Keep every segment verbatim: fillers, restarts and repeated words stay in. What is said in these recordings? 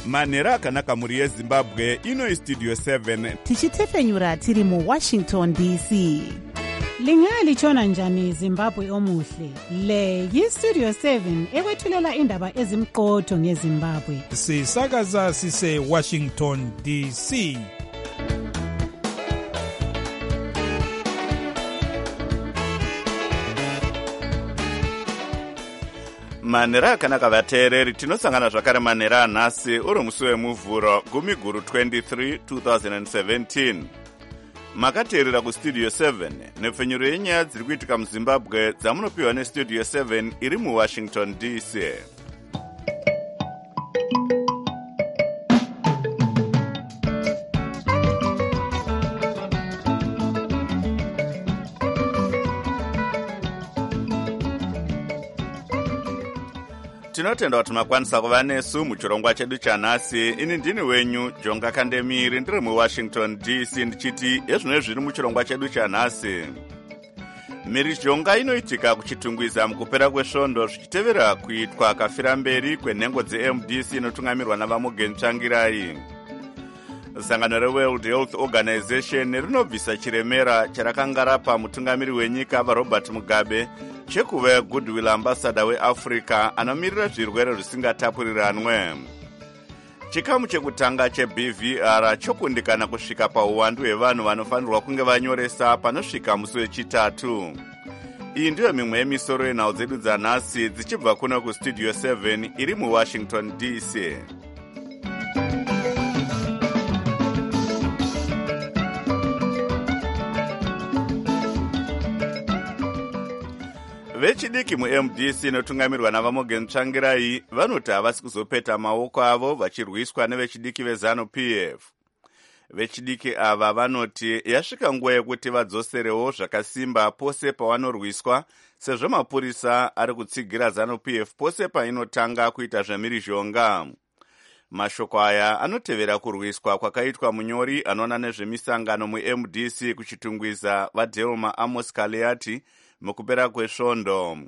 manhero akanaka mhuri yezimbabwe. Ino istudio seven tichitefenyura tiri muwashington D C. Lingalitshona njani Zimbabwe omuhle? Le yistudio seven ekwethulela indaba ezimqotho ngeZimbabwe. Sisakaza sise Washington D C. manhero akanaka vateereri, tinosangana zvakare manhero anhasi uri musi wemuvhuro gumi guru twenty-three twenty seventeen. Makateerera kustudio seven nepfenyuro yenyaya dziri kuitika muzimbabwe dzamunopiwa nestudio seven iri muwashington D C. Tinotenda kuti makwanisa kuva nesu muchirongwa chedu chanhasi. Ini ndini wenyu Jonga Kandemiri, ndiri muwashington D C, ndichiti ezvino zviri muchirongwa chedu chanhasi. Mhirizhonga inoitika kuchitungwiza mukupera kwesvondo zvichitevera kuitwa kafira mberi kwenhengo dze-M D C inotungamirwa navaMorgan Tsvangirai. Sangano reWorld Health Organization rinobvisa chiremera charakanga rapa mutungamiri wenyika vaRobert Mugabe chekuva goodwill ambassador weAfrica anomirira zvirwere zvisingatapuriranwe. Chikamu chekutanga cheB V R chokundikana kusvika pauwandu hwevanhu vanofanirwa kunge vanyoresa panosvika musi wechitatu. Iyi ndiyo mimwe yemisoro yenhau dzedu dzanhasi dzichibva kuno kustudio seven iri muwashington D C. Vechidiki mu-M D C inotungamirwa navaMorgan Tsvangirai vanoti havasi kuzopeta maoko avo vachirwiswa nevechidiki veZanu P F. Vechidiki ava vanoti yasvika nguva yekuti vadzoserewo zvakasimba pose pavanorwiswa, sezvo mapurisa ari kutsigira Zanu P F pose painotanga kuita zvemhirizhonga. Mashoko aya anotevera kurwiswa kwakaitwa munyori anoona nezvemisangano mu-M D C kuchitungwiza vaDelma Amos Kaleati mukupera kwesvondo.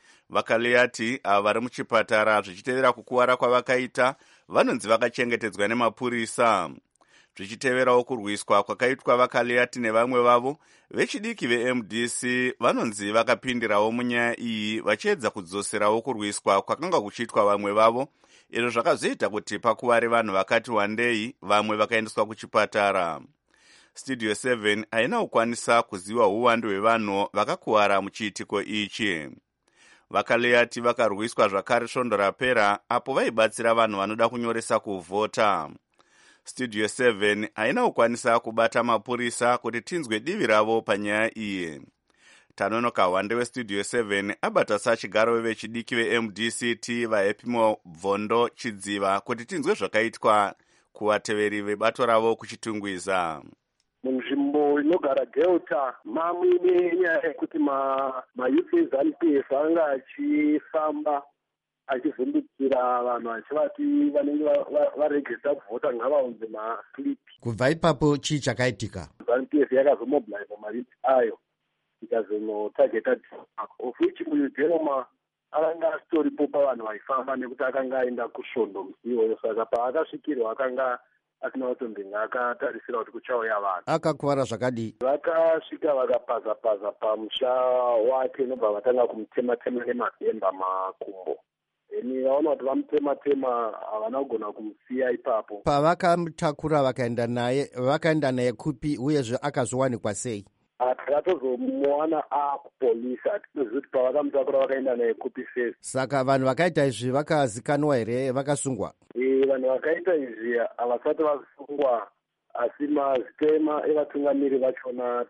VaKaleati ava vari muchipatara zvichitevera kukuwara kwavakaita vanonzi vakachengetedzwa nemapurisa. Zvichiteverawo kurwiswa kwakaitwa vaKaleati nevamwe vavo, vechidiki ve-M D C vanonzi vakapindirawo munyaya iyi vachiedza kudzoserawo kurwiswa kwakanga kuchiitwa vamwe vavo, izvo zvakazoita kuti pakuware vanhu vakati wandei, vamwe vakaendeswa kuchipatara. Studio seven haina kukwanisa kuziva uwandu hwevanhu vakakuwara muchiitiko ichi. VaKaleati vakarwiswa zvakare svondo rapera apo vaibatsira vanhu vanoda kunyoresa kuvhota. Studio seven haina kukwanisa kubata mapurisa kuti tinzwe divi ravo panyaya iyi. Tanonoka Hwande westudio seven abata sachigaro vechidiki ve-M D C T vaHepimo Bvondo Chidziva kuti tinzwe zvakaitwa kuvateveri vebato ravo kuchitungwiza. Munzvimbo inogara Delta mamwe nyaya yekuti mayuth eZanu P F anga achifamba achivhundukira vanhu achivati vanenge varegesa kuvhota ngavaunze maslip. Kubva ipapo chii chakaitika? Zanu P F yakazomobilize mayuth ayo ikazonotageta of which muDelma akanga asitoripo pavanhu vaifamba nekuti akanga aenda kusvondo musi iyoyo, saka paakasvikirwa akanga asina kutombinga akatarisira kuti kuchauya vanhu. Akakuwara zvakadii? Vakasvika vakapaza-paza pamusha wake nobva vatanga kumutema-tema nemabhemba makumbo. Eni vaona kuti vamutema-tema havana kugona kumusiya ipapo. Pavakamutakura vakaenda naye, vakaenda naye kupi uyezve akazowanikwa sei? Takatozomuwana akupolisi, hatitozivi kuti pavakamutakura vakaenda naye kupi first. Saka vanhu vakaita izvi vakazikanwa here, vakasungwa? E, vanhu vakaita izvi havasati vasungwa, asi mazitema evatungamiri vachona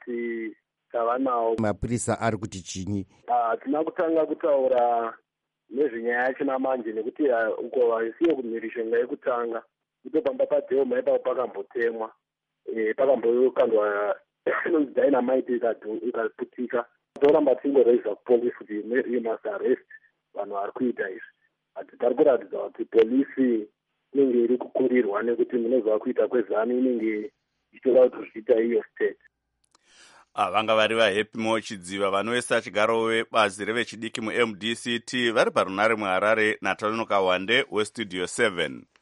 tavanawo. Mapurisa ari kuti chinyi? Hatina kutanga kutaura nezvenyaya yacho namanje nekuti uko vaisiye kumhirizhonga yekutanga kutopamba paDelma ipapo pakambotemwa, e, pakambokandwa inonzi dynamite ikaputika. Toramba tingoraisa kupolisi kuti you must arrest vanhu vari kuita izvi. Ati tari kuratidza kuti polisi inenge iri kukurirwa nekuti munozva kuita kweZanu inenge ichitoda kuti zviita iyo state. Vanga vari vaHepimo Chidziva vanoisa chigaro webazi revechidiki mu-M D C T vari parunare muHarare naTanonoka Hwande westudio seven.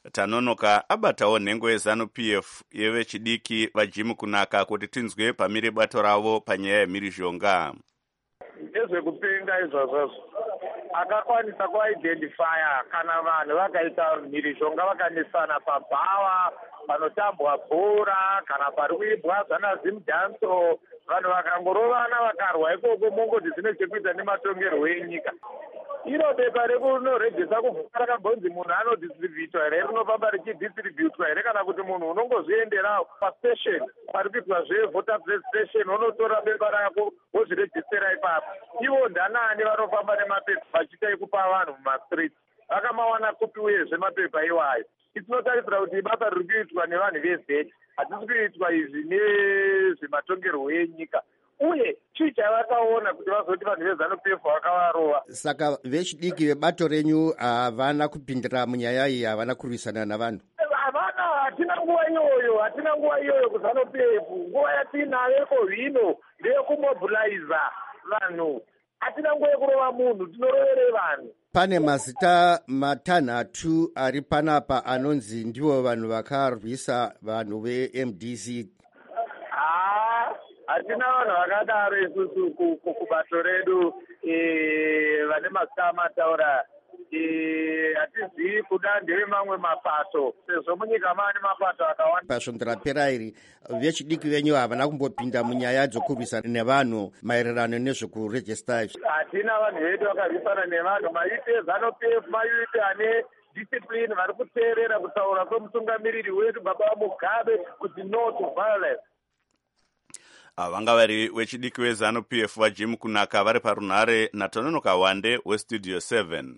tanonoka abatawo nhengo yeZanu-P F yevechidiki vajimi kunaka kuti tinzwe pamire bato ravo panyaya yemhirizhonga. Nezvekupinda izvozvozvo akakwanisa kuidentifya kana vanhu vakaita mhirizhonga vakanesana pabhawa panotambwa bhora kana pari kuibwa zvanazimudhanso vanhu vakangorovana vakarwa ikoko mongoti zvine chekuita nematongerwo enyika. Iro bepa rekunorejesa kuvhura rakambonzi munhu anodistributwa here rinofamba richidistributwa here kana kuti munhu unongozvienderawo pastation pari kuitwa zvevoter registration unotora bepa rako wozvirejistera ipapo. Ivo ndanani vanofamba nemapepa vachiita ekupa vanhu mumastreet vakamawana kupi uyezve mapepa iwayo. Tinotarisira kuti basa riri kuitwa nevanhu vezeti hatisi kuitwa izvi nezvematongerwo enyika. Uye chii chavakaona kuti vazoti vanhu veZanu-P F vakavarova. Saka vechidiki vebato renyu havana kupindira munyaya iyi, havana kurwisana navanhu. Havana, hatina nguva iyoyo, hatina nguva iyoyo kuZanu-P F. Nguva yatinayeko zvino ndeyekumobiliza vanhu. Hatina nguva yekurova munhu, tinorovere vanhu. Pane mazita matanhatu ari panapa anonzi ndivo vanhu vakarwisa vanhu ve-M D C. Ah, hatina vanhu vakadaro isusu kubato redu vane mazita amataura. Hatizivi kuda ndeve mamwe mapato sezvo munyika maane mapato akawanda. Pasvondo rapera iri vechidiki venyu havana kumbopinda munyaya dzokurwisana nevanhu maererano nezvekurejesta. Hatina vanhu vedu vakarwisana nevanhu. Maite eZanu-P F maite ane discipline vari kuteerera kutaura kwemutungamiriri wedu baba Mugabe kuti no to violence. Vanga vari vechidiki veZanu-P F vajimi kunaka vari parunhare naTononoka Wande weStudio seven.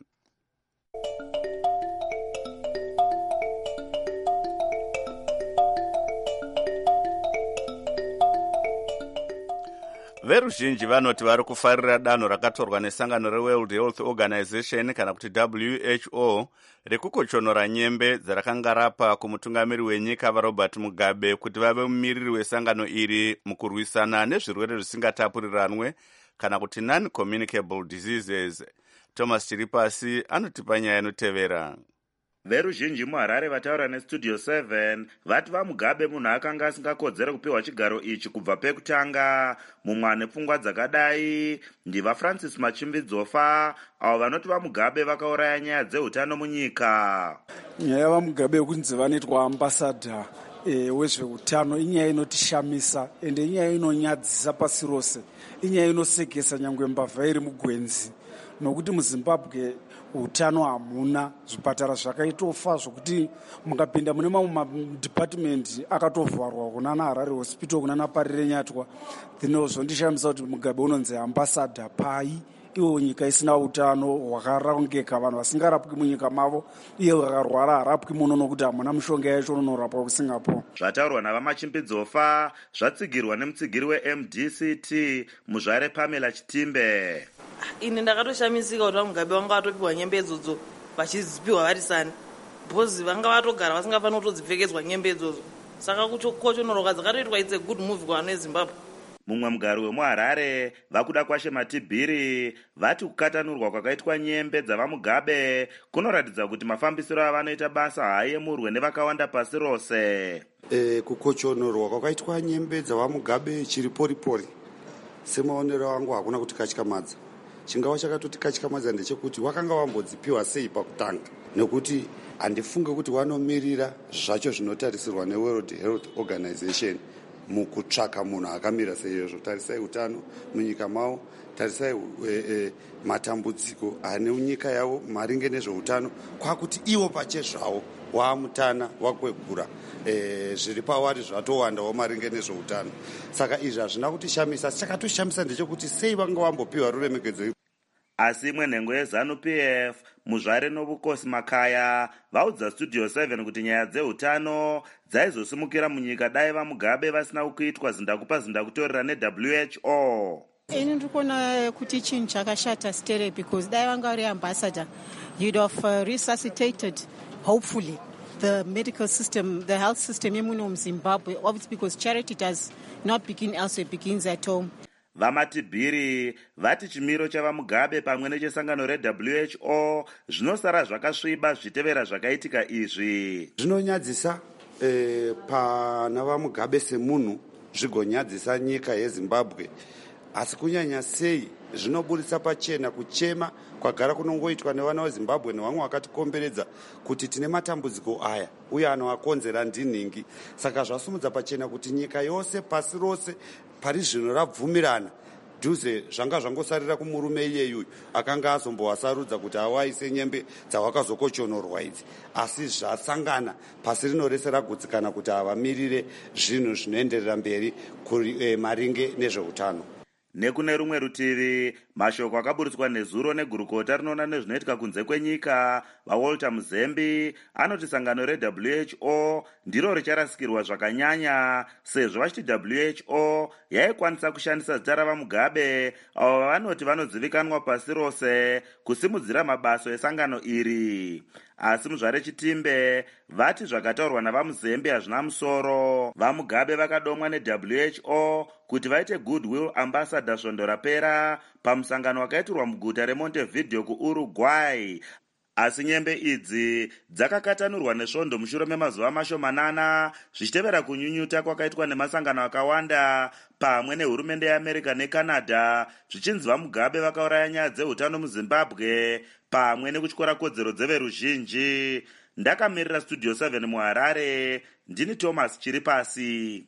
Veruzhinji vanoti vari kufarira danho rakatorwa nesangano reWorld Health Organization kana kuti W H O rekukochonora nyembe dzarakanga rapa kumutungamiri wenyika vaRobert Mugabe kuti vave mumiriri wesangano iri mukurwisana nezvirwere zvisingatapuriranwe kana kuti non-communicable diseases. Thomas Chiripasi anotipa nyaya inotevera. Veruzhinji muHarare vataura neStudio seven vati vaMugabe munhu akanga asingakodzere kupiwa chigaro ichi kubva pekutanga. Mumwe ane pfungwa dzakadai ndiva Francis Machimbidzofa avo vanoti vaMugabe vakauraya nyaya dzeutano munyika. Nyaya vaMugabe yokunzi vanoitwa ambasadha e, wezveutano inyaya inotishamisa ende inyaya inonyadzisa pasi rose, inyaya inosekesa nyangwe mbavha iri mugwenzi nokuti muZimbabwe utano hamuna, zvipatara zvakaitofa zvokuti mukapinda mune mamwe madepartment akatovharwa kunana Harare Hospital kunana Parire Nyatwa. Zvinozondishamisa kuti Mugabe unonzi ambassador pai iwo nyika isina utano hwakarongeka, vanhu vasingarapwi munyika mavo, iye vakarwara harapwi muno nokuti hamuna mishonga yacho unonorapwa kuSingapore. Zvataurwa navaMachimbidzofa zvatsigirwa nemutsigiri weM D C T muzvare Pamela Chitimbe. Ini ndakatoshamisika kuti vaMugabe vanga vatopiwa nyembe idzodzo vachizipiwa varisani, bhozi vanga vatogara vasingafanira kutodzipfekedzwa nyembe idzodzo. Saka kuchokochonoroka dzakatoitwa it's a good movie kuvanhu veZimbabwe. Mumwe mugari wemuHarare vakuda kwashe Matibhiri vati kukatanurwa kwakaitwa nyembe dzavaMugabe kunoratidza kuti mafambisiro avanoita basa haayemurwe nevakawanda pasi rose. E, kukochonorwa kwakaitwa nyembe dzavaMugabe chiri poripori semaonero angu hakuna kuti katyamadza. Chingava chakatoti katyamadza ndechekuti wakanga wambodzipiwa sei pakutanga, nekuti handifunge kuti wanomirira zvacho zvinotarisirwa neWorld Health Organization mukutsvaka munhu akamira seizvo. Tarisai utano munyika mavo, tarisai e, e, matambudziko ane nyika yavo maringe nezveutano, kwakuti ivo pachezvavo waamutana wakwegura e, zviri pavari zvatowandawo maringe nezveutano. Saka izvi hazvina kutishamisa. Chakatoshamisa ndechekuti sei vanga vambopiwa ruremekedzo. Asi imwe nhengo yeZanu-P F muzvare Novukosi Makaya vaudza Studio seven kuti nyaya dzeutano dzaizosimukira munyika dai vaMugabe vasina kuitwa zindakupa zindakutorera neW H O. Ini ndikuona kuti chinhu chakashata stere because dai vanga vari ambassador you'd have uh, resuscitated hopefully the medical system, the health system yemuno muZimbabwe, obviously because charity does not begin elsewhere, it begins at home. vamatibhiri vati chimiro chavamugabe pamwe nechesangano reW H O zvinosara zvakasviba zvichitevera zvakaitika izvi. Zvinonyadzisa eh, pana vamugabe semunhu, zvigonyadzisa nyika yeZimbabwe, asi kunyanya sei zvinoburitsa pachena kuchema kwagara kunongoitwa nevana veZimbabwe nevamwe vakatikomberedza kuti tine matambudziko aya uye anoakonzera ndinhingi. Saka zvasumudza pachena kuti nyika yose pasi rose pari zvino rabvumirana dhuze zvanga zvangosarira kumurume iyeyu akanga azombowasarudza kuti awaise nyembe dzawakazokochonorwa idzi, asi zvasangana pasi rino rese ragutsikana kuti avamirire zvinhu zvinoenderera mberi eh, maringe nezveutano. Nekune rumwe rutivi, mashoko akaburitswa nezuro negurukota rinoona nezvinoitika kunze kwenyika vaWalter Muzembi anoti sangano reW H O ndiro richarasikirwa zvakanyanya sezvo vachiti W H O yaikwanisa kushandisa zita ravamugabe avo vanoti vanodzivikanwa pasi rose kusimudzira mabasa esangano iri. Asi muzvare Chitimbe vati zvakataurwa navaMuzembe hazvina musoro. Vamugabe vakadomwa neW H O kuti vaite goodwill ambassador svondo rapera pamusangano wakaitirwa muguta reMontevideo kuUruguay. Asi nyembe idzi dzakakatanurwa nesvondo mushure memazuva mashomanana zvichitevera kunyunyuta kwakaitwa nemasangano akawanda pamwe nehurumende yeAmerica neCanada zvichinzi vamugabe vakauraya nyaya dzeutano muZimbabwe pamwe nekutyora kodzero dzeveruzhinji. Ndakamirira Studio seven muHarare, ndini Thomas Chiripasi.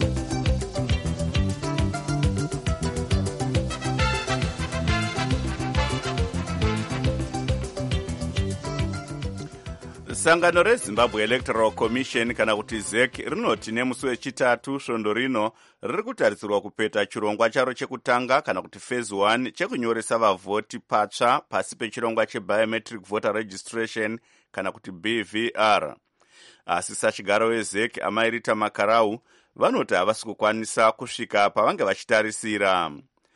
Sangano reZimbabwe Electoral Commission kana kuti Z E C rinoti nemusi wechitatu svondo rino riri kutarisirwa kupeta chirongwa charo chekutanga kana kuti phase one chekunyoresa vavhoti patsva pasi pechirongwa chebiometric voter registration kana kuti B V R. Asi sachigaro weZ E C Amairita Makarau vanoti havasi kukwanisa kusvika pavange vachitarisira.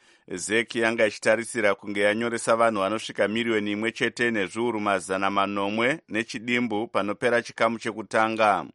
Z E C yanga ichitarisira kunge yanyoresa vanhu vanosvika miriyoni imwe chete nezviuru mazana manomwe nechidimbu panopera chikamu chekutanga.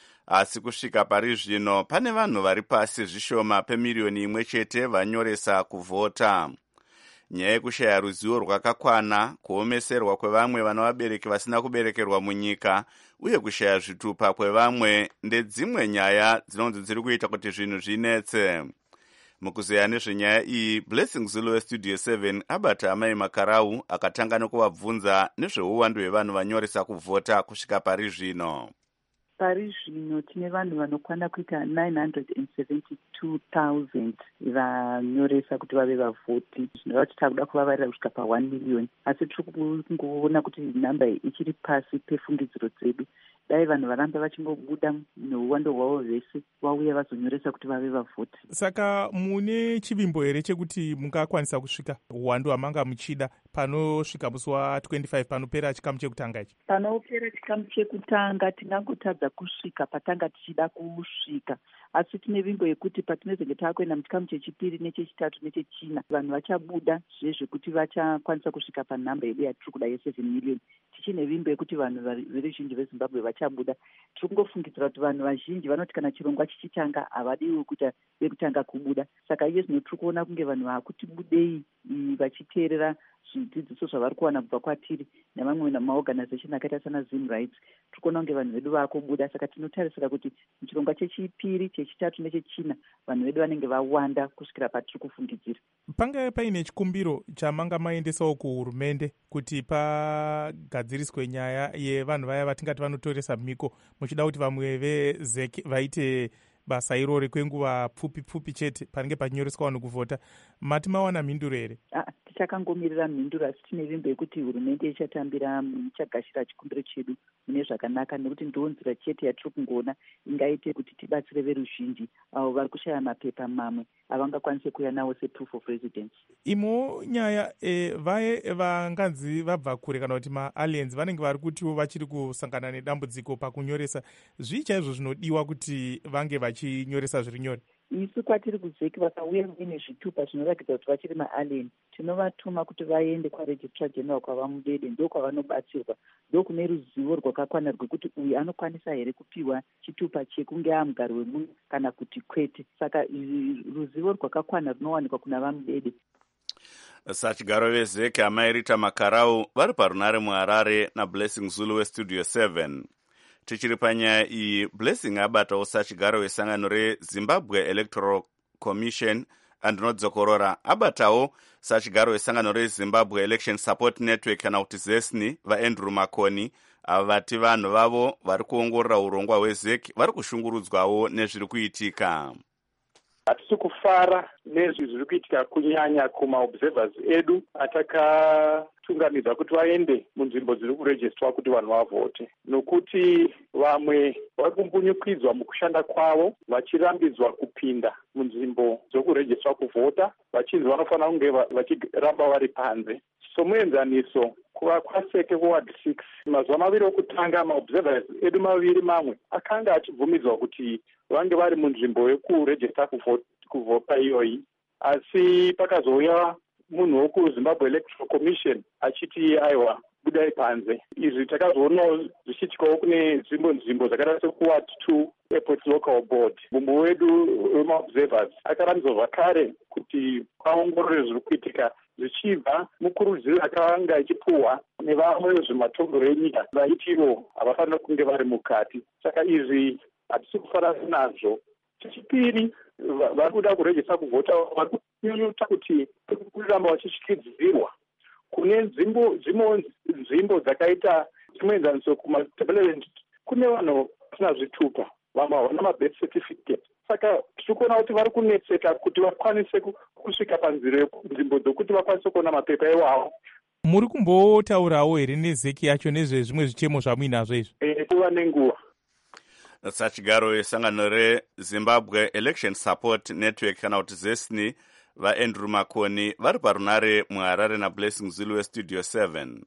Asi kusvika pari zvino pane vanhu vari pasi zvishoma pemiriyoni imwe chete vanyoresa kuvhota. Nyaya yekushaya ruzivo rwakakwana, kuomeserwa kwevamwe vana vabereki vasina kuberekerwa munyika uye kushaya zvitupa kwevamwe ndedzimwe nyaya dzinonzi dziri kuita kuti zvinhu zvinetse. Mukuzeya nezvenyaya iyi, Blessing Zulu weStudio seven abata Amai Makarau akatanga nekuvabvunza nezveuwandu hwevanhu vanyoresa kuvhota kusvika pari zvino. Pari zvino tine vanhu vanokwana kuita nine hundred seventy-two thousand vanyoresa kuti vave vavhoti. Zvinova kuti takuda kuvavarira kusvika pa one million. Asi tiri kungoona kuti namba ichiri pasi pefungidziro dzedu. Dai vanhu varamba vachingobuda neuwando hwavo vese vauya vazonyoresa kuti vave vavhoti. Saka mune chivimbo here chekuti mungakwanisa kusvika uwandu hwamanga muchida panosvika musi wa twenty-five panopera chikamu chekutanga ichi? Panopera chikamu chekutanga tinangotadza kusvika patanga tichida kusvika. Asi tine vimbo yekuti patinozenge takuenda muchikamu chechipiri nechechitatu nechechina vanhu vachabuda zvezvekuti vachakwanisa kusvika panhamba yedu yatiri kuda yeseven million. Tichine vimbo yekuti vanhu veruzhinji veZimbabwe vachabuda. Tiri kungofungidzira kuti vanhu vazhinji vanoti kana chirongwa chichitanga havadiwi kuita vekutanga kubuda. Saka iye zvino tiri kuona kunge vanhu vakuti budei vachiteerera zvidzidziso zvavari kuwana kubva kwatiri nevamwe maorganization akaita sana Zim Rights. Tiri kuona kunge vanhu vedu vakubuda. Saka tinotarisira kuti muchirongwa chechipiri, chechitatu nechechina vanhu vedu vanenge vawanda kusvikira patiri kufungidzira. Panga paine chikumbiro chamanga maendesawo kuhurumende kuti pagadziriswe nyaya yevanhu vaya vatingati vanotoresa mhiko muchida kuti vamwe veZ E C vaite basa irori kwenguva pfupi pfupi chete panenge pachinyoreswa vanhu kuvhota. Mati mawana mhinduro here? Ah, tichakangomirira mhinduro asi tine vimbo yekuti hurumende ichatambira ichagashira chikumbiro chedu mune zvakanaka nekuti ndiwo nzira chete yatiri kungoona ingaite kuti tibatsire veruzhinji avo vari kushaya mapepa mamwe avangakwanise kuuya nawo seproof of residence. Imo nyaya e, vaye vanganzi vabva kure kana kuti maaliens vanenge vari kutiwo vachiri kusangana nedambudziko pakunyoresa zvii chaizvo zvinodiwa kuti vange vachinyoresa zviri nyore? isu kwatiri kuzeki vakauya muine zvitupa zvinoratidza kuti vachiri maalien tinovatuma kuti vaende kwaregistrar general kwavamudede ndo kwavanobatsirwa ndo kune ruzivo rwakakwana rwekuti uyu anokwanisa here kupiwa chitupa chekunge amugari wemunhu kana kuti kwete. Saka ruzivo rwakakwana runowanikwa kuna vamudede. Sachigaro vezeki amairita makarau vari parunare muharare nablessing zulu westudio seven. Tichiri panyaya iyi, Blessing abatawo sachigaro wesangano reZimbabwe Electoral Commission andinodzokorora abatawo sachigaro wesangano reZimbabwe Election Support Network kana kuti zesni vaAndrew Makoni ava vati vanhu vavo vari kuongorora urongwa hwezeki vari kushungurudzwawo nezviri kuitika. Hatisi kufara nezvi zviri kuitika kunyanya kumaobservers edu atakatungamidza kuti vaende munzvimbo dziri kurejistwa kuti vanhu vavhote, nokuti vamwe vari kumbunyukidzwa mukushanda kwavo vachirambidzwa kupinda munzvimbo dzokurejistwa kuvhota vachinzi vanofanira kunge vachiramba vari panze. Somuenzaniso kuva kwaseke kuward six mazuva maviri okutanga maobservers edu maviri mamwe akanga achibvumidzwa kuti vange vari munzvimbo yekurejista kuvhota iyoyi, asi pakazouya munhu wekuZimbabwe Electoral Commission achiti aiwa budai panze. Izvi takazoonawo zvichiitikawo kune nzvimbo nzvimbo dzakaita sekuward two airport local board. Mumwe wedu wemaobservers akarambidzwa zvakare kuti aongorore zviri kuitika zvichibva mukurudziro akanga ichipuhwa nevamwe vezvematongo enyika vaitivo havafanira kunge vari mukati. Saka izvi hatisi kufara nazvo. Chechipiri, vari kuda kurejista kuvhota vari kunyunyuta kuti kuramba vachityidzirwa kune nzvimbo dzimwe nzvimbo dzakaita dzimoenzaniso kumatabeleland kune vanhu vasina zvitupa, vamwe havana mabirth certificate. Saka tiri kuona kuti vari kunetseka kuti vakwanise kusvika panzira nzvimbo dzokuti vakwanise kuona mapepa iwavo. Muri kumbotaurawo here nezeki yacho nezvezvimwe zvichemo zvamuinazvo izvo? E, kuva nenguva. Sachigaro wesangano reZimbabwe Election Support Network kana kuti zesni vaAndrew Makoni vari parunare muharare nablessing zulu westudio seven.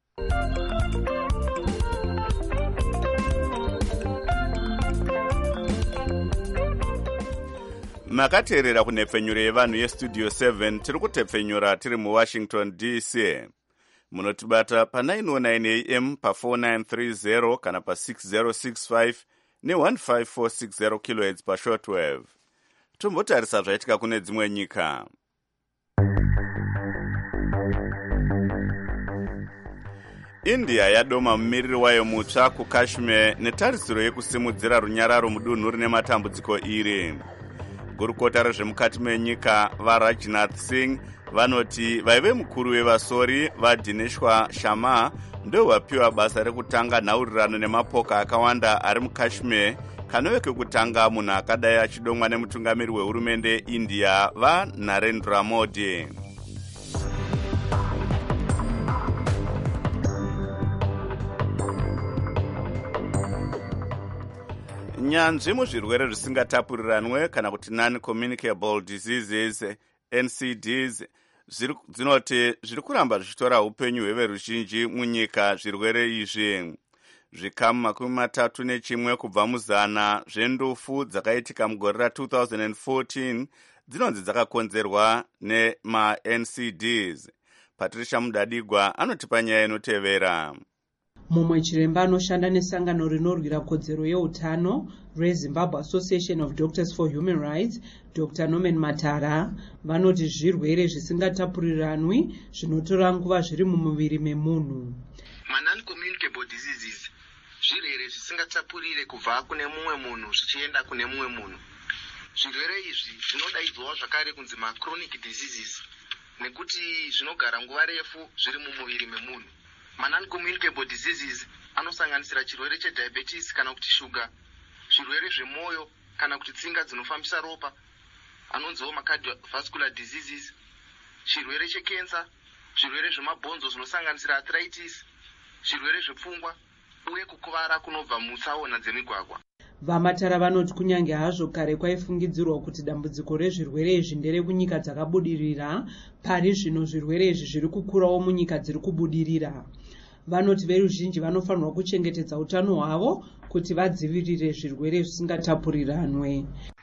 Makateerera kunhepfenyuro yevanhu yestudio seven. Tiri kutepfenyura tiri muWashington D C. Munotibata pa nine oh nine A M pa four nine three zero kana pa six zero six five ne one five four six zero kilohertz pa shortwave. Tombotarisa zvaitika kune dzimwe nyika. India yadoma mumiriri wayo mutsva kuKashmir netarisiro yekusimudzira runyararo mudunhu rine matambudziko iri. Gurukota rezvemukati menyika vaRajnath Singh vanoti vaive mukuru wevasori vaDineshwa Sharma ndo vapiwa basa rekutanga nhaurirano nemapoka akawanda ari muKashmir kanove kekutanga munhu akadai achidomwa nemutungamiri wehurumende India vaNarendra Modi. Nyanzvi muzvirwere zvisingatapuriranwe kana kuti non-communicable diseases N C Ds dzinoti zviri kuramba zvichitora upenyu hweveruzhinji munyika. Zvirwere izvi zvikamu makumi matatu nechimwe kubva muzana zvendufu dzakaitika mugore ra two thousand fourteen dzinonzi dzakakonzerwa nema-N C Ds. Patricia Mudadigwa anotipa nyaya inotevera. Mumwe chiremba anoshanda nesangano rinorwira kodzero yeutano reZimbabwe Association of Doctors for Human Rights, Doctor Norman Matara, vanoti zvirwere zvisingatapuriranwi zvinotora nguva zviri mumuviri memunhu. Non-communicable diseases zvirwere zvisingatapurire kubva kune mumwe munhu zvichienda kune mumwe munhu. Zvirwere izvi zvinodaidzwawo zvakare kunzi ma-chronic diseases nekuti zvinogara nguva refu zviri mumuviri memunhu. Ma-non-communicable diseases anosanganisira chirwere chediabetes kana kuti shuga, zvirwere zvemoyo kana kuti tsinga dzinofambisa ropa anonziwo ma-cardiovascular diseases, chirwere chekensa, zvirwere zvemabhonzo zvinosanganisira arthritis, zvirwere zvepfungwa uye kukuvara kunobva mutsaona dzemigwagwa. Vamatara vanoti kunyange hazvo kare kwaifungidzirwa kuti dambudziko rezvirwere izvi ndere kunyika dzakabudirira, pari zvino zvirwere izvi zviri kukurawo munyika dziri kubudirira. Vanoti veruzhinji vanofanirwa kuchengetedza utano hwavo kuti vadzivirire zvirwere zvisingatapuriranwe.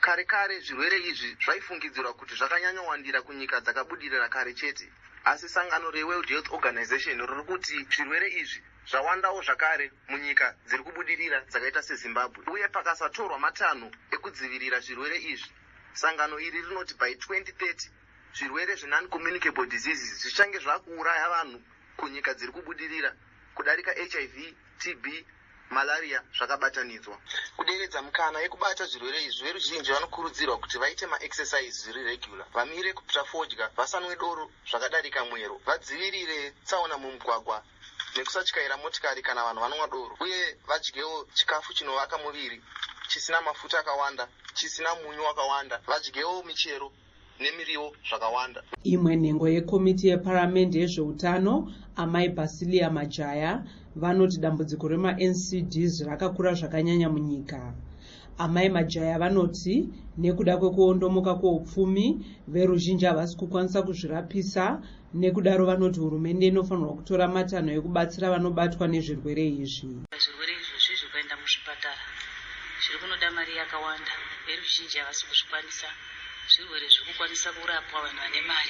kare kare zvirwere izvi zvaifungidzirwa kuti zvakanyanyowandira kunyika dzakabudirira kare chete, asi sangano reworld health organization riri kuti zvirwere izvi zvawandawo zvakare munyika dziri kubudirira dzakaita sezimbabwe, uye pakasatorwa matanho ekudzivirira zvirwere izvi, sangano iri rinoti by twenty thirty zvirwere zvenon-communicable diseases zvichange zvakuuraya vanhu kunyika dziri kubudirira kudarika H I V, T B, malaria zvakabatanidzwa. Kuderedza mukana yekubata zvirwere izvi, veruzhinji vanokurudzirwa kuti vaite maexercise zviri regular, vamire kupita fodya, vasanwe doro zvakadarika mwero, vadzivirire tsaona mumugwagwa nekusatyaira motikari kana vanhu vanonwa doro, uye vadyewo chikafu chinovaka muviri chisina mafuta akawanda, chisina munyu wakawanda, vadyewo michero nemiriwo zvakawanda. Imwe nhengo yekomiti yeparamende yezveutano, amai Basilia Majaya, vanoti dambudziko rema-N C Ds rakakura zvakanyanya munyika. Amai Majaya vanoti nekuda kwekuondomoka kweupfumi, veruzhinji havasi kukwanisa kuzvirapisa, nekudaro vanoti hurumende inofanirwa kutora matanho ekubatsira vanobatwa nezvirwere izvi. Zvirwere izvi zvikaenda muzvipatara zviri kunoda mari yakawanda, veruzhinji havasi kuzvikwanisa. Zvirwere zvirikukwanisa kurapwa vanhu vane mari,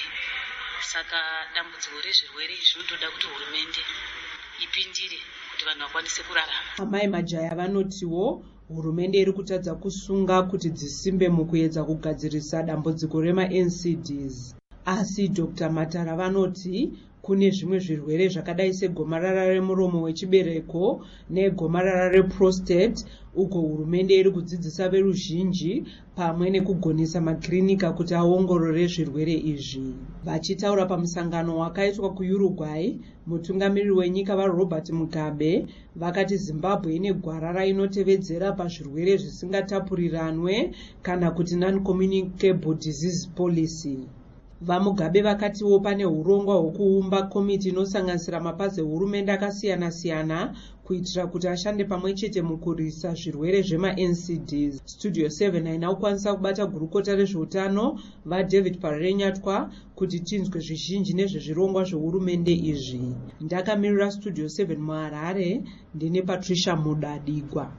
saka dambudziko rezvirwere izvi zvinotoda kuti hurumende ipindire kuti vanhu vakwanise kurarama. Amai Majaya vanotiwo hurumende iri kutadza kusunga kuti dzisimbe mukuedza kugadzirisa dambudziko rema-N C Ds. Asi Doctor Matara vanoti kune zvimwe zvirwere zvakadai segomarara remuromo wechibereko negomarara reprostate, uko hurumende iri kudzidzisa veruzhinji pamwe nekugonesa makirinika kuti aongorore zvirwere izvi. Vachitaura pamusangano wakaitwa kuUruguay, mutungamiriri wenyika vaRobert Mugabe vakati Zimbabwe ine gwara inotevedzera pazvirwere zvisingatapuriranwe kana kuti non-communicable disease policy. VaMugabe vakatiwo pane urongwa hwekuumba komiti inosanganisira mapazi ehurumende akasiyana-siyana kuitira kuti ashande pamwe chete mukurwisa zvirwere zvema-N C Ds. Studio seven haina kukwanisa kubata gurukota rezveutano vaDavid Parenyatwa kuti tinzwe zvizhinji nezvezvirongwa zvehurumende izvi. Ndakamirira Studio seven muHarare, ndine Patricia Mudadigwa.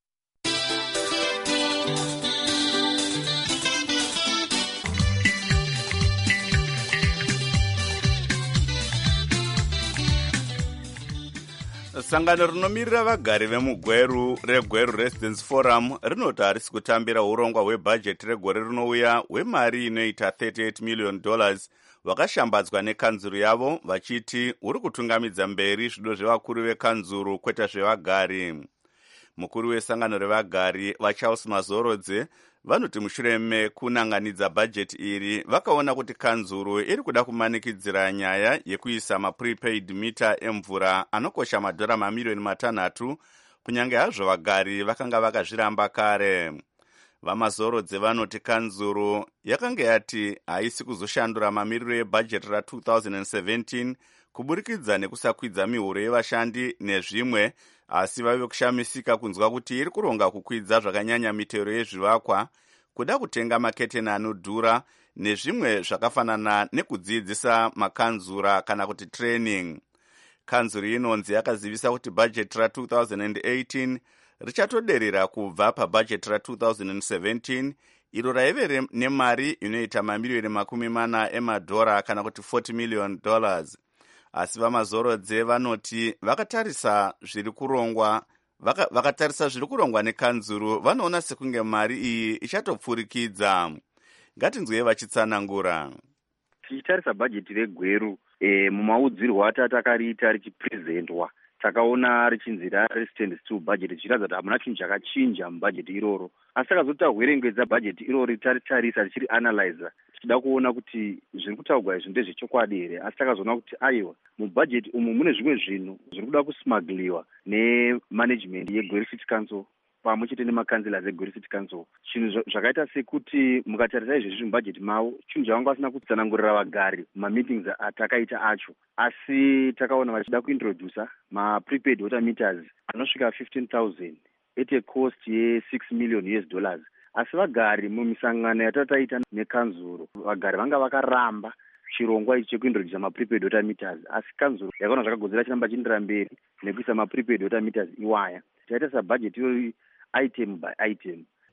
Sangano rinomirira vagari vemugweru regweru Residence Forum rinoti harisi kutambira urongwa hwebhajeti regore rinouya hwemari inoita thirty-eight million dollars wakashambadzwa nekanzuru yavo, vachiti uri kutungamidza mberi zvido zvevakuru vekanzuru kwete zvevagari. Mukuru wesangano revagari vaCharles Mazorodze vanoti mushure mekunanganidza bhajeti iri vakaona kuti kanzuru iri kuda kumanikidzira nyaya yekuisa maprepaid mita emvura anokosha madhora mamiliyoni matanhatu, kunyange hazvo vagari vakanga vakazviramba kare. VaMazorodze vanoti kanzuru yakanga yati haisi kuzoshandura mamiriro ebhajeti ra-twenty seventeen kuburikidza nekusakwidza mihuro yevashandi nezvimwe, asi vave kushamisika kunzwa kuti iri kuronga kukwidza zvakanyanya mitero yezvivakwa, kuda kutenga maketeni anodhura nezvimwe zvakafanana nekudzidzisa makanzura kana kuti training. Kanzuru inonzi yakazivisa kuti bhajeti ra-twenty eighteen richatoderera kubva pabhajeti ra-twenty seventeen iro raive nemari inoita mamiliyoni makumi mana emadhora kana kuti forty million dollars. Asi VaMazorodze vanoti vakatarisa zviri kurongwa vaka, vakatarisa zviri kurongwa nekanzuru vanoona sekunge mari iyi ichatopfurikidza. Ngatinzwe vachitsanangura. Tichitarisa bhajeti regweru e, mumaudzirwo atatakariita richiprezentwa takaona richinzi resistance to budget zvichiratidza kuti hamuna chinhu chakachinja mubhajeti iroro, asi takazoti tahwerengedza bhajeti iroro taritarisa tichiri analyza tichida kuona kuti zviri kutaurwa izvi ndezvechokwadi here, asi takazoona kuti aiwa mubhajeti umu mune zvimwe zvinhu zviri kuda kusmagliwa nemanagement yeGweri City Council pamwe chete nemakanzilers eGweri City Council. Chinhu zvakaita sekuti mukatarisa izvezvi mubhajeti mavo chinhu zvavanga vasina kutsanangurira vagari mumameetings atakaita acho, asi takaona vachida kuintrodusa maprepaid water meters anosvika fifteen thousand at a cost ye-six million U S dollars. Asi vagari mumisangano yatataita nekanzuro vagari vanga vakaramba chirongwa ichi chekuintrodusa maprepaid water meters, asi kanzuro yakaona zvakagodzera chiramba chiendera mberi nekuisa maprepaid water meters iwaya. Taita sabhajeti iyo item by item.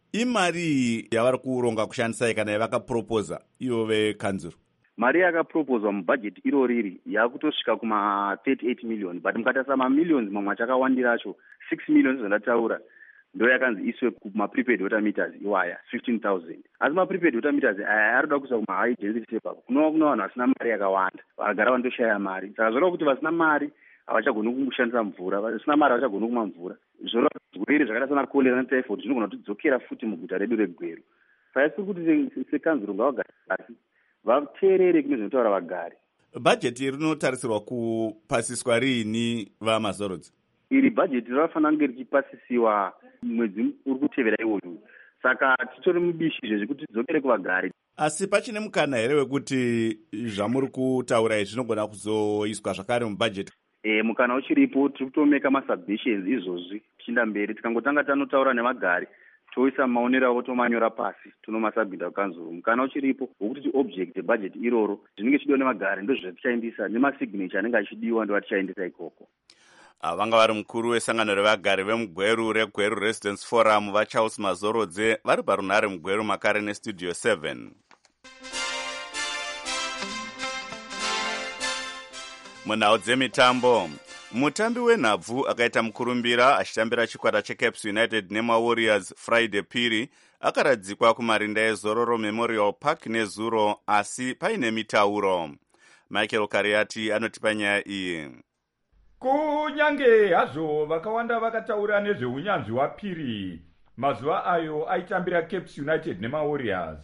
Imari yavari kuronga kushandisa kana yavakaproposa ivo vekanzuro? Mari yakapropozwa mubhajeti iro riri yakutosvika kuma thirty-eight million, but mukatarisa mamillions mamwe achakawandira acho six million zvandataura ndo yakanzi iswe kumaprepaid water meters iwaya fifteen thousand. Asi maprepaid water meters aya arikuda kuisa kuma high density setup kunova kuna vanhu vasina mari yakawanda vagara vandoshaya mari. Saka zvoreva kuti vasina mari havachagoni kushandisa mvura, vasina mari havachagoni kumwa mvura. Zvoreva zvirwere zvakaita sana cholera netyphoid zvinogona kutidzokera futi muguta redu reGweru. Saka tiri kuti sekanzuro ngavagare pasi vateerere kune zvinotaura vagari. Bhajeti rinotarisirwa kupasiswa riini vamazorodzi? Iri bhajeti rinofanira kunge richipasisiwa mwedzi uri kutevera iwoyu. Saka titori mubishi zvezvekuti tidzokere kuvagari. Asi pachine mukana here wekuti zvamuri kutaura izvi zvinogona kuzoiswa zvakare mubhajeti? E, mukana uchiripo, tiri kutomeka masubmissions izvozvi tichienda mberi. Tikangotanga tanotaura nevagari toisa maonero avo tomanyora pasi tonomasabhinda kukanzuro. Mukana uchiripo wokuti tiobject budget iroro zvinenge chidiwa nevagari ndozvatichaendesa, nemasignature anenge achidiwa ndo atichaendesa ikoko. Vanga vari mukuru wesangano revagari vemugweru reGweru Residence Forum vaCharles Mazorodze vari parunhare mugweru makare nestudio seven. Munhau dzemitambo, mutambi wenhabvu akaita mukurumbira achitambira chikwata cheCaps United nemaWarriors Friday Piri akaradzikwa kumarinda eZororo Memorial Park nezuro, asi paine mitauro. Michael Kariati anotipa nyaya iyi. Kunyange hazvo vakawanda vakataura nezveunyanzvi hwaPiri mazuva ayo aitambira Caps United nemaWarriors,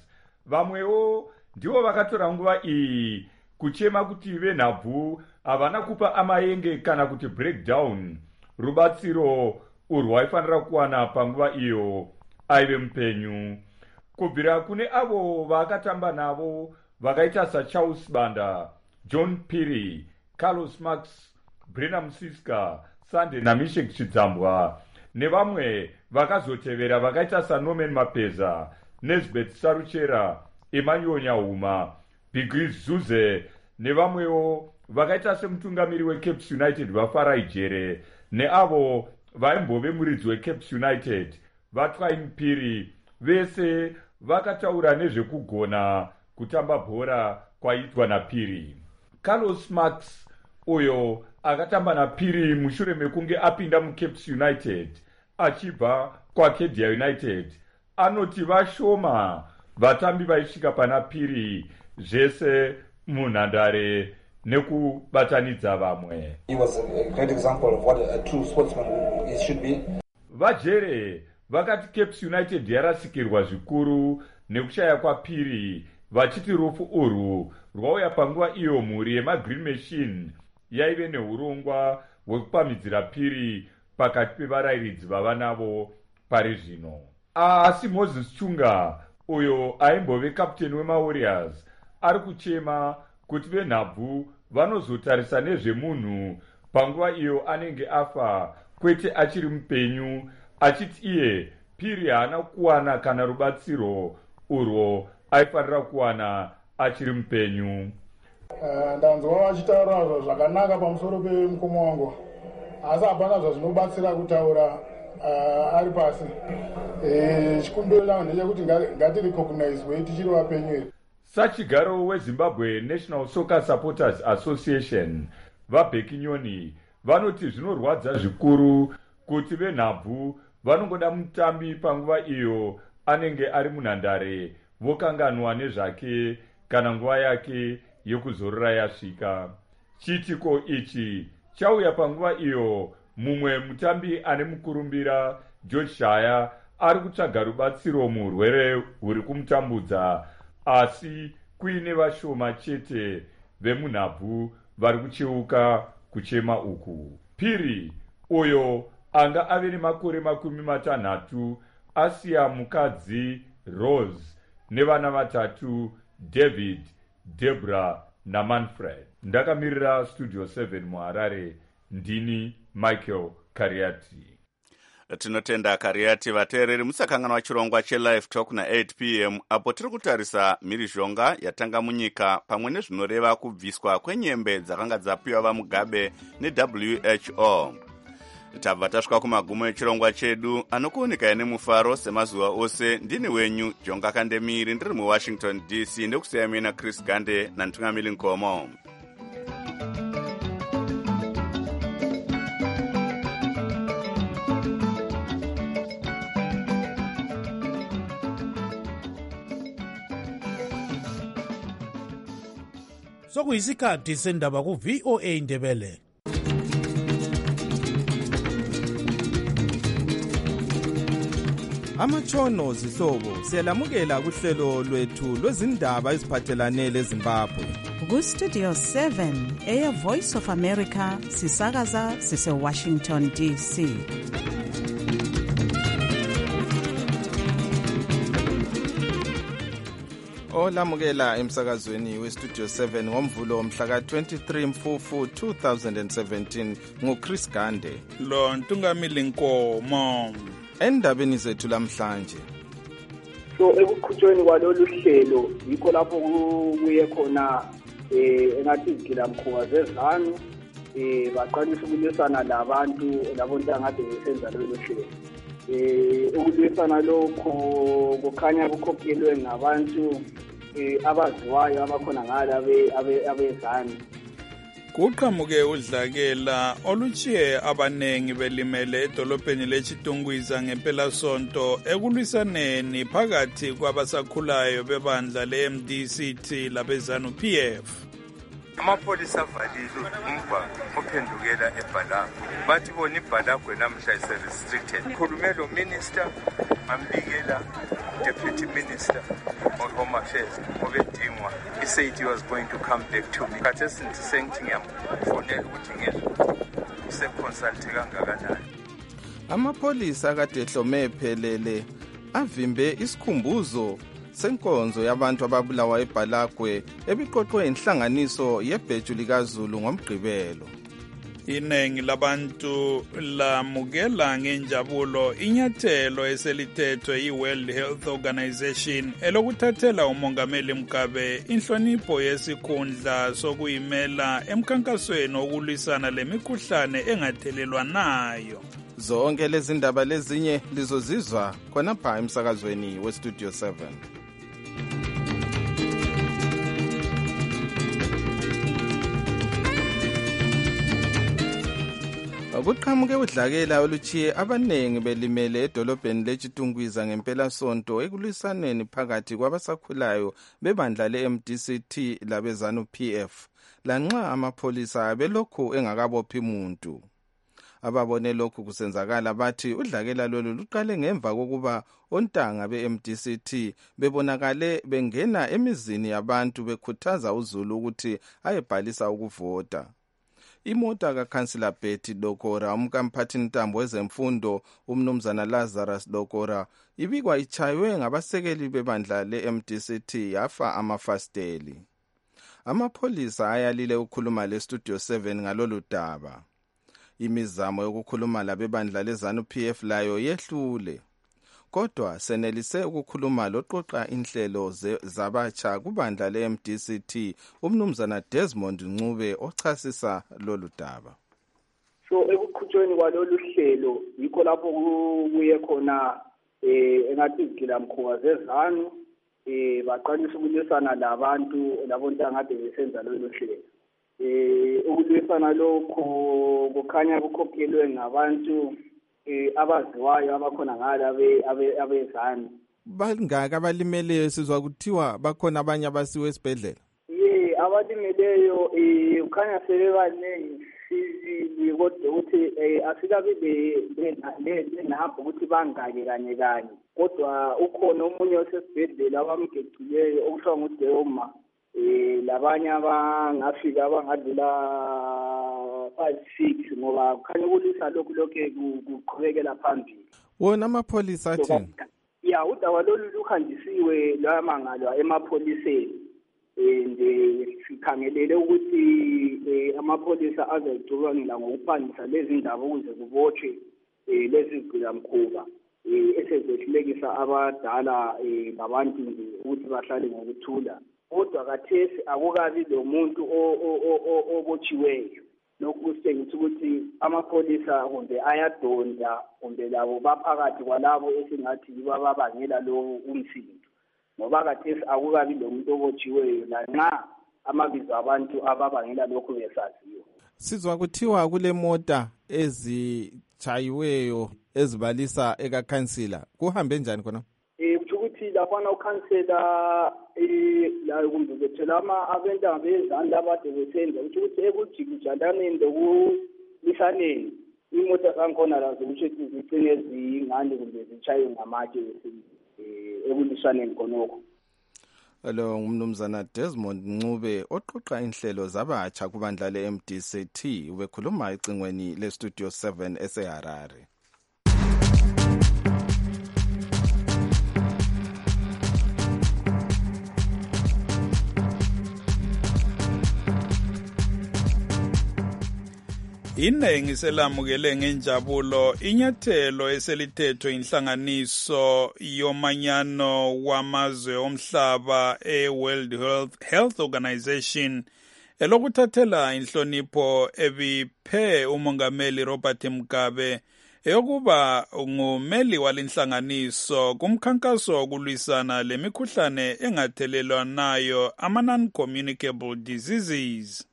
vamwewo ndivo vakatora nguva iyi kuchema kuti venhabvu havana kupa amayenge kana kuti breakdown rubatsiro urwu aifanira kuwana panguva iyo aive mupenyu. Kubvira kune avo vakatamba navo vakaita saCharles Banda, John Piri, Carlos Max, Brenham Siska, Sande naMishek Chidzambwa nevamwe vakazotevera vakaita saNorman Mapeza, Nesbeth Saruchera, Emmanuel Nyahuma, Bigris Zuze nevamwewo vakaita semutungamiri weCaps United vaFarai Jere neavo vaimbove muridzi weCaps United vaTwain Piri, vese vakataura nezvekugona kutamba bhora kwaitwa naPiri. Carlos Max uyo akatamba naPiri mushure mekunge apinda muCaps United achibva kwaKedia United anoti vashoma vatambi vaisvika pana Piri zvese munhandare nekubatanidza vamwe. He was a great example of what a true sportsman it should be. Vajere vakati Caps United yarasikirwa zvikuru nekushaya kwaPiri, vachiti rufu urwu rwauya panguva iyo mhuri yemaGreen Machine yaive neurongwa hwekupamhidzira Piri pakati pevarayiridzi vava navo pari zvino. Asi Moses Chunga uyo aimbove kapteni wemaWarriors ari kuchema kuti venhabvu vanozotarisa nezvemunhu panguva iyo anenge afa kwete achiri mupenyu, achiti iye Piri haana kuwana kana rubatsiro urwo aifanira kuwana achiri mupenyu. Uh, ndanzwa vachitaura zvakanaka pamusoro pemukoma wangu, asi hapana zvazvinobatsira kutaura uh, ari pasi. E, chikumbiro changu ndechekuti ngatirecognizwe tichiri vapenyu. Sachigaro weZimbabwe National Soccer Supporters Association vaBheki Nyoni vanoti zvinorwadza zvikuru kuti venhabvu vanongoda mutambi panguva iyo anenge ari munhandare vokanganwa nezvake kana nguva yake yekuzorora yasvika. Chitiko ichi chauya panguva iyo mumwe mutambi ane mukurumbira George Shaya ari kutsvaga rubatsiro muurwere huri kumutambudza, asi kuine vashoma chete vemunhabvu vari kucheuka kuchema uku. Piri uyo anga ave nemakore makumi matanhatu asiya mukadzi Rose nevana vatatu David, Debra naManfred. Ndakamirira studio seven muHarare, ndini Michael Kariati. Tinotenda Kariati. Vateereri musakanganwa chirongwa cheLive Talk na eight p m apo tiri kutarisa mhirizhonga yatanga munyika pamwe nezvinoreva kubviswa kwenyembe dzakanga dzapiwa vaMugabe neW H O. tabva tasvika kumagumo echirongwa chedu anokuoneka nemufaro semazuva ose. Ndini wenyu Jonga Kandemiri ndiri muWashington D C ndekusiyamina Chris Gande nantungamili Nkomo. Sokuyisikhathi sendaba ku V O A Ndebele. Amatshono zihlobo siyalamukela kuhlelo lwethu lwezindaba eziphathelane leZimbabwe. Ku Studio seven eya Voice of America sisakaza sise Washington D C. Olamukela emsakazweni weStudio seven ngomvulo omhlaka twenty-three Mfufu two thousand seventeen nguChris Gande lo Ntungamili Nkomo. Endabeni zethu lamhlanje, so ekuqhutshweni kwalolu hlelo yikho lapho kuye khona eh engathi izigila mkhuba zezanu eh baqalisa ukulwisana labantu labo ntangade besenza lolu hlelo. Eh ukulwisana lokho kukhanya kukhokhelwe ngabantu eh abaziwayo abakhona ngala abe abezani. Kuqhamuke udlakela oluchiye abanengi belimele edolobheni leChitungwiza ngempela sonto ekulwisaneni phakathi kwabasakhulayo bebandla le-M D C T labezanu P F. Amapolisa avalile umgwaqo ophendukela eBhalagwe. Bathi bona iBhalagwe namhla ise restricted. Khulume lo minister ambikela deputy minister of home affairs obedingwa. He said he was going to come back to me. Khathesi ndisengithi ngiyamfonela ukuthi ngizwe useconsulte kangakanani. Amapolisa kade ehlome phelele avimbe isikhumbuzo senkonzo yabantu ababulawa eBhalagwe ebiqoqwe inhlanganiso yebheju likaZulu ngomgqibelo. Inengi labantu lamukela ngenjabulo inyathelo eselithethwe iWorld Health Organization elokuthathela umongameli Mugabe inhlonipho yesikhundla sokuyimela emkhankasweni wokulwisana lemikhuhlane engathelelwa nayo. Zonke lezi ndaba lezinye lizozizwa khona pha emsakazweni weStudio seven. Kuqhamuke udlakela oluchiye abanengi belimele edolobheni leChitungwiza ngempela sonto ekulwisaneni phakathi kwabasakhulayo bebandla le-M D C T labezanu P F lanxa amapolisa belokhu engakabophi umuntu. Ababone lokhu kusenzakala bathi udlakela lolu luqale ngemva kokuba ontanga be-M D C T bebonakale bengena emizini yabantu bekhuthaza uZulu ukuthi ayebhalisa ukuvota. Imota kaKhansila Betty Dokora umkamphathintambo wezemfundo umnumzana Lazarus Dokora ibikwa ichaywe ngabasekeli bebandla le-M D C T yafa amafasteli. Amapolisa ayalile ukukhuluma leStudio seven ngalolu daba. Imizamo yokukhuluma labebandla lezanu P F layo yehlule. Kodwa senelise ukukhuluma loqoqa inhlelo zabatsha kubandla le-M D C T umnumzana Desmond Ncube ochasisa lolu daba. So ekuqhutshweni kwalolu hlelo yikho lapho kuye khona eh engathi izigila mkhuba zezanu eh baqalisa ukulwisana labantu labo ntangade besenza lolu hlelo. Eh ukulwisana lokho kukhanya kukhokhelwe ngabantu eh abaziwayo abakhona ngala abe abezani. Bangaka abalimeleyo sizwa kuthiwa bakhona abanye abasiwe esibhedlela? Ye abalimeleyo eh ukhanya sebebanengi sisi kodwa ukuthi asikabe benapho ukuthi bangake kanye kanye kodwa ukhona umunye osesibhedlela abamgecileyo okusho ukuthi Deoma eh labanye abangafika abangadlula five six ngoba kukhanya ukulisa lokhu lokhe kuqhubekela phambili. Wona amapolisa athini? Ya udaba lolu luhanjisiwe lamangalwa emapholiseni eh sikhangelele ukuthi amapolisa azayicubangela ngokuphandisa lezi ndaba ukuze kubotshwe lezi zigqilamkhuba esezehlekisa abadala ngabantu nje ukuthi bahlale ngokuthula. Kodwa kathesi akukabi lo muntu obotshiweyo nokusitshengisa ukuthi amapholisa kumbe ayadonda kumbe labo baphakathi kwalabo esingathi yibo ababangela lowo umsindo, ngoba khathesi akukabi lomuntu obotshiweyo lanxa amabizo abantu ababangela lokhu besaziyo. Sizwa kuthiwa kule mota ezichayiweyo ezibalisa ekakhansila, kuhambe njani khona? Eh kuthi ukuthi lafana ukhansela eh la kumbe bethela ama abenta bezandla abade besenza ukuthi ekujikijandaneni lokulisaneni imoto zankhona lazo ukuthi zicine zingane kumbe zichaye ngamatshe ekulisaneni konoko. Lo ngumnumzana Desmond Ncube oqoqa inhlelo zabatsha kubandla le-M D C T ubekhuluma ecingweni le-Studio seven eseHarare. Iningi selamukele ngenjabulo inyathelo eselithethwe inhlanganiso yomanyano wamazwe omhlaba e-World Health, Health Organization elokuthathela inhlonipho ebiphe umongameli Robert Mugabe eyokuba ngumeli walinhlanganiso kumkhankaso wokulwisana lemikhuhlane engathelelwanayo ama-non-communicable diseases.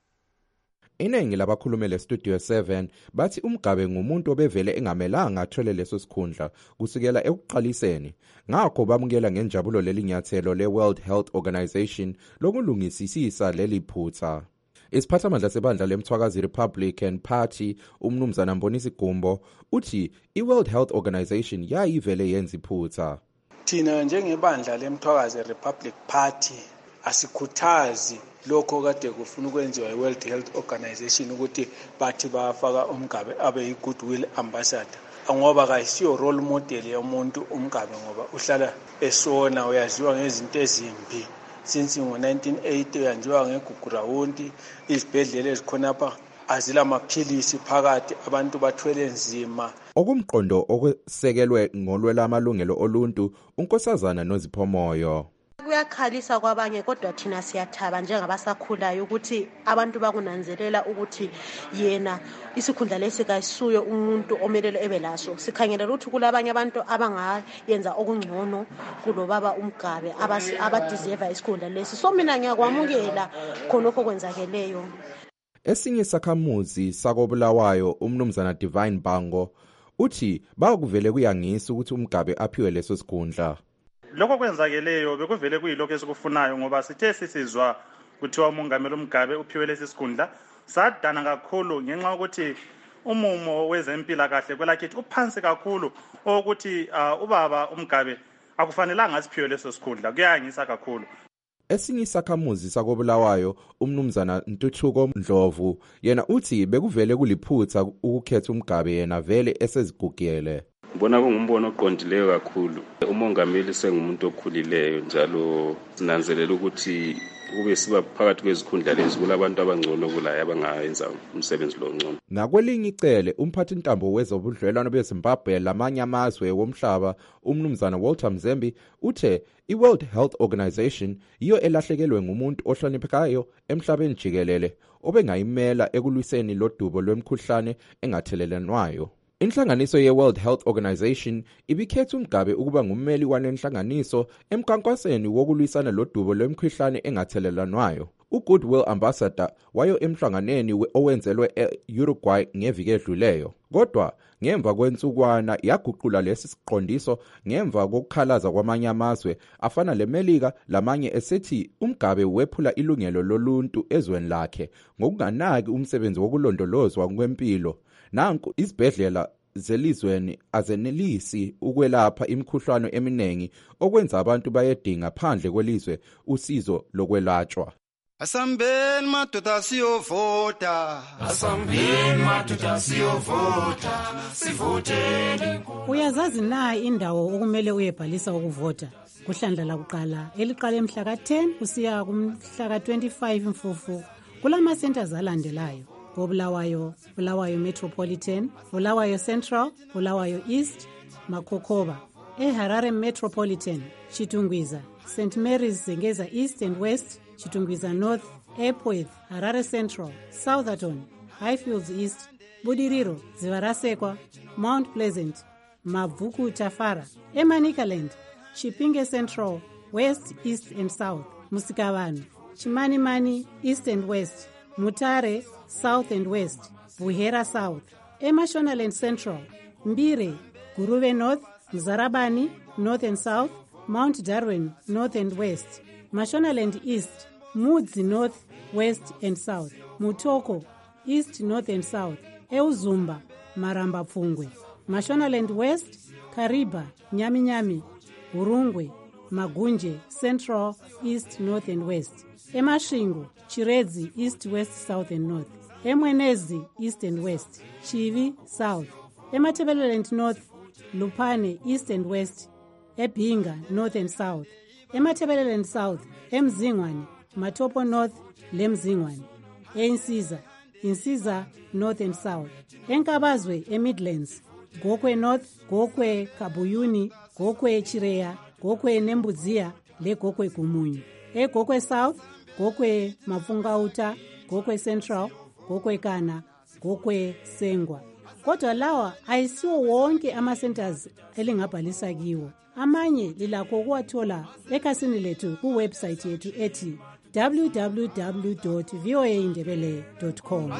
Iningi labakhulumele Studio seven bathi uMgabe ngumuntu obevele engamelanga athole leso sikhundla kusukela ekuqaliseni, ngakho bamukela ngenjabulo lelinyathelo le-World Health Organization lokulungisisisa leli phutha. Isiphathamandla sebandla lemthwakazi Republican Party umnumzana Mbonisi Gumbo uthi i-World Health Organization yayivele yenza iphutha. Thina njengebandla lemthwakazi Republic Party asikhuthazi lokho kade kufuna ukwenziwa i-World Health Organization ukuthi bathi bafaka uMgabe abe yi-goodwill ambassador, ngoba kayisiyo role model yomuntu uMgabe ngoba uhlala esona uyaziwa ngezinto ezimbi since ngo nineteen eighty uyanziwa ngegugurawundi, izibhedlela ezikhonapha azila maphilisi phakathi, abantu bathwele nzima. Okumqondo okusekelwe ngolwela amalungelo oluntu unkosazana Noziphomoyo. Kuyakhalisa kwabanye kodwa thina siyathaba njengabasakhulayo ukuthi abantu bakunanzelela ukuthi yena isikhundla lesi kayisuyo umuntu omelele ebelaso. Sikhangelela ukuthi kulabanye abantu abangayenza okungcono kulo baba uMgabe abadeserve isikhundla lesi. So mina ngiyakwamukela khonokho kwenzakeleyo. Esinye sakhamuzi sakobulawayo umnumzana Divine Bango uthi bakuvele kuyangisa ukuthi uMgabe aphiwe leso sikhundla. Lokho kwenzakeleyo bekuvele kuyilokho esikufunayo ngoba sithe sisizwa kuthiwa umongameli uMgabe uphiwe lesi sikhundla sadana kakhulu ngenxa ukuthi umumo wezempilakahle kwelakithi uphansi kakhulu ukuthi uh, ubaba uMgabe akufanelanga asiphiwe leso sikhundla. Kuyangisa kakhulu. Esinye isakhamuzi sakobulawayo umnumzana Ntuthuko Ndlovu yena uthi bekuvele kuliphutha ukukhetha uMgabe yena vele esezigugele. Ngibona kungumbono oqondileyo kakhulu. Umongameli sengumuntu okhulileyo njalo sinanzelela ukuthi kube siba phakathi kwezikhundla lezi kulabantu abangcono kulaye abangayenza umsebenzi lo ngcono. Nakwelinye icele umphathi intambo wezobudlelwano beZimbabwe lamanye amazwe womhlaba umnumzana Walter Mzembi uthe i-World Health Organization iyo elahlekelwe ngumuntu ohloniphekayo emhlabeni jikelele obengayimela ekulwiseni lodubo lwemkhuhlane engathelelanwayo. Inhlanganiso ye-World Health Organization ibikhetha uMgabe ukuba ngummeli wanenhlanganiso emkhankasweni wokulwisana lodubo lwemkhuhlane engathelelanwayo. U-Goodwill Ambassador wayo emhlanganeni owenzelwe e-Uruguay ngeviki edluleyo. Kodwa ngemva kwensukwana yaguqula lesi siqondiso ngemva kokukhalaza kwamanye amazwe afana leMelika lamanye esethi uMgabe wephula ilungelo loluntu ezweni lakhe ngokunganaki umsebenzi wokulondolozwa kwempilo. Nanku izibhedlela zelizweni azenelisi ukwelapha imikhuhlane eminengi okwenza abantu bayedinga phandle kwelizwe usizo lokwelatshwa. Asambeni madoda siyovota, asambeni madoda siyovota, sivoteni. Uyazazi na indawo okumele uyebhalisa ukuvota? Kuhlandla lakuqala eliqala emhla ka ten kusiya kumhla ka twenty-five Mfufu kulama centers alandelayo. Bulawayo, Bulawayo Metropolitan, Bulawayo Central, Bulawayo East, Makokoba, eHarare Metropolitan, Chitungwiza, Saint Mary's Zengeza East and West, Chitungwiza North, Epworth, Harare Central, Southerton, Highfields East, Budiriro, Zivarasekwa, Mount Pleasant, Mavuku Tafara, Emanikaland, Chipinge Central, West, East and South, Musikavanu, Chimanimani, East and West, Mutare, South and West, Buhera South, Emashonaland Central, Mbire, Guruve North, Mzarabani, North and South, Mount Darwin, North and West, Mashonaland East, Mudzi North, West and South, Mutoko, East, North and South, Euzumba, Maramba Pfungwe, Mashonaland West, Kariba, Nyami Nyami, Urungwe, Magunje, Central, East, North and West, Emashingo, Chiredzi, East, West, South and North, Emwenezi, East and West, Chivi, South, Ematebeleland North, Lupane, East and West, Ebinga, North and South, Ematebeleland South, Emzingwane, Matopo North, Lemzingwane, Ensiza, Insiza, North and South, Enkabazwe, Emidlands, Gokwe North, Gokwe Kabuyuni, Gokwe Chireya, Gokwe Nembuzia, Le Gokwe Kumunyu, E Gokwe South, Gokwe Mafungauta, Gokwe Central, Gokwe Kana, Gokwe Sengwa. Kodwa lawa ayisiwo wonke ama-centers elingabhalisa kiwo. Amanye lilakho ukuwathola ekhasini lethu kuwebsite yethu ethi w w w dot v o a indebele dot com.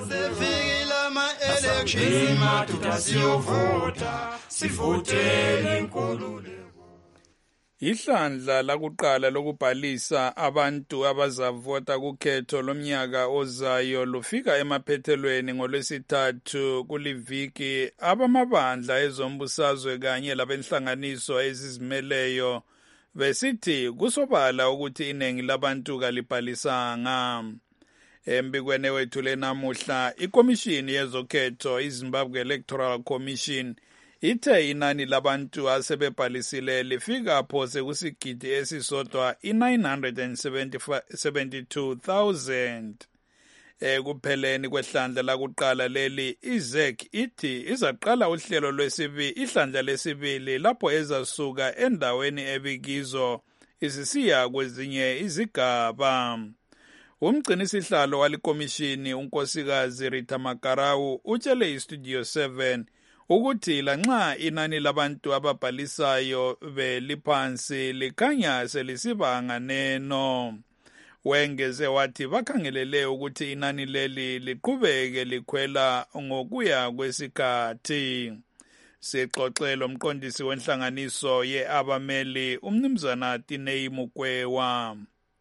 Ihlandla lakuqala lokubhalisa abantu abazavota kukhetho lomnyaka ozayo lufika emaphethelweni ngolwesithathu kuliviki. Abamabandla ezombusazwe kanye labenhlanganiso ezizimeleyo besithi kusobala ukuthi iningi labantu kalibhalisanga. Embikweni wethu lenamuhla ikomishini yezokhetho iZimbabwe Electoral Commission ithe inani labantu asebebhalisile lifika phose kusigidi esisodwa i-nine hundred seventy-two thousand. Ekupheleni kwehlandla lakuqala leli I Z E C ithi izaqala uhlelo lwesibili ihlandla lesibili lapho ezasuka endaweni ebikizo isisiya kwezinye izigaba. Umgcinisihlalo walikomishini unkosikazi Rita Makarau utshele iStudio seven ukuthi lanxa inani labantu ababhalisayo beliphansi likhanya selisiba nganeno. Wengeze wathi bakhangelele ukuthi inani leli liqhubeke likhwela ngokuya kwesikhathi. Sixoxele umqondisi wenhlanganiso ye-abameli umnumzana Tinei Mukwewa.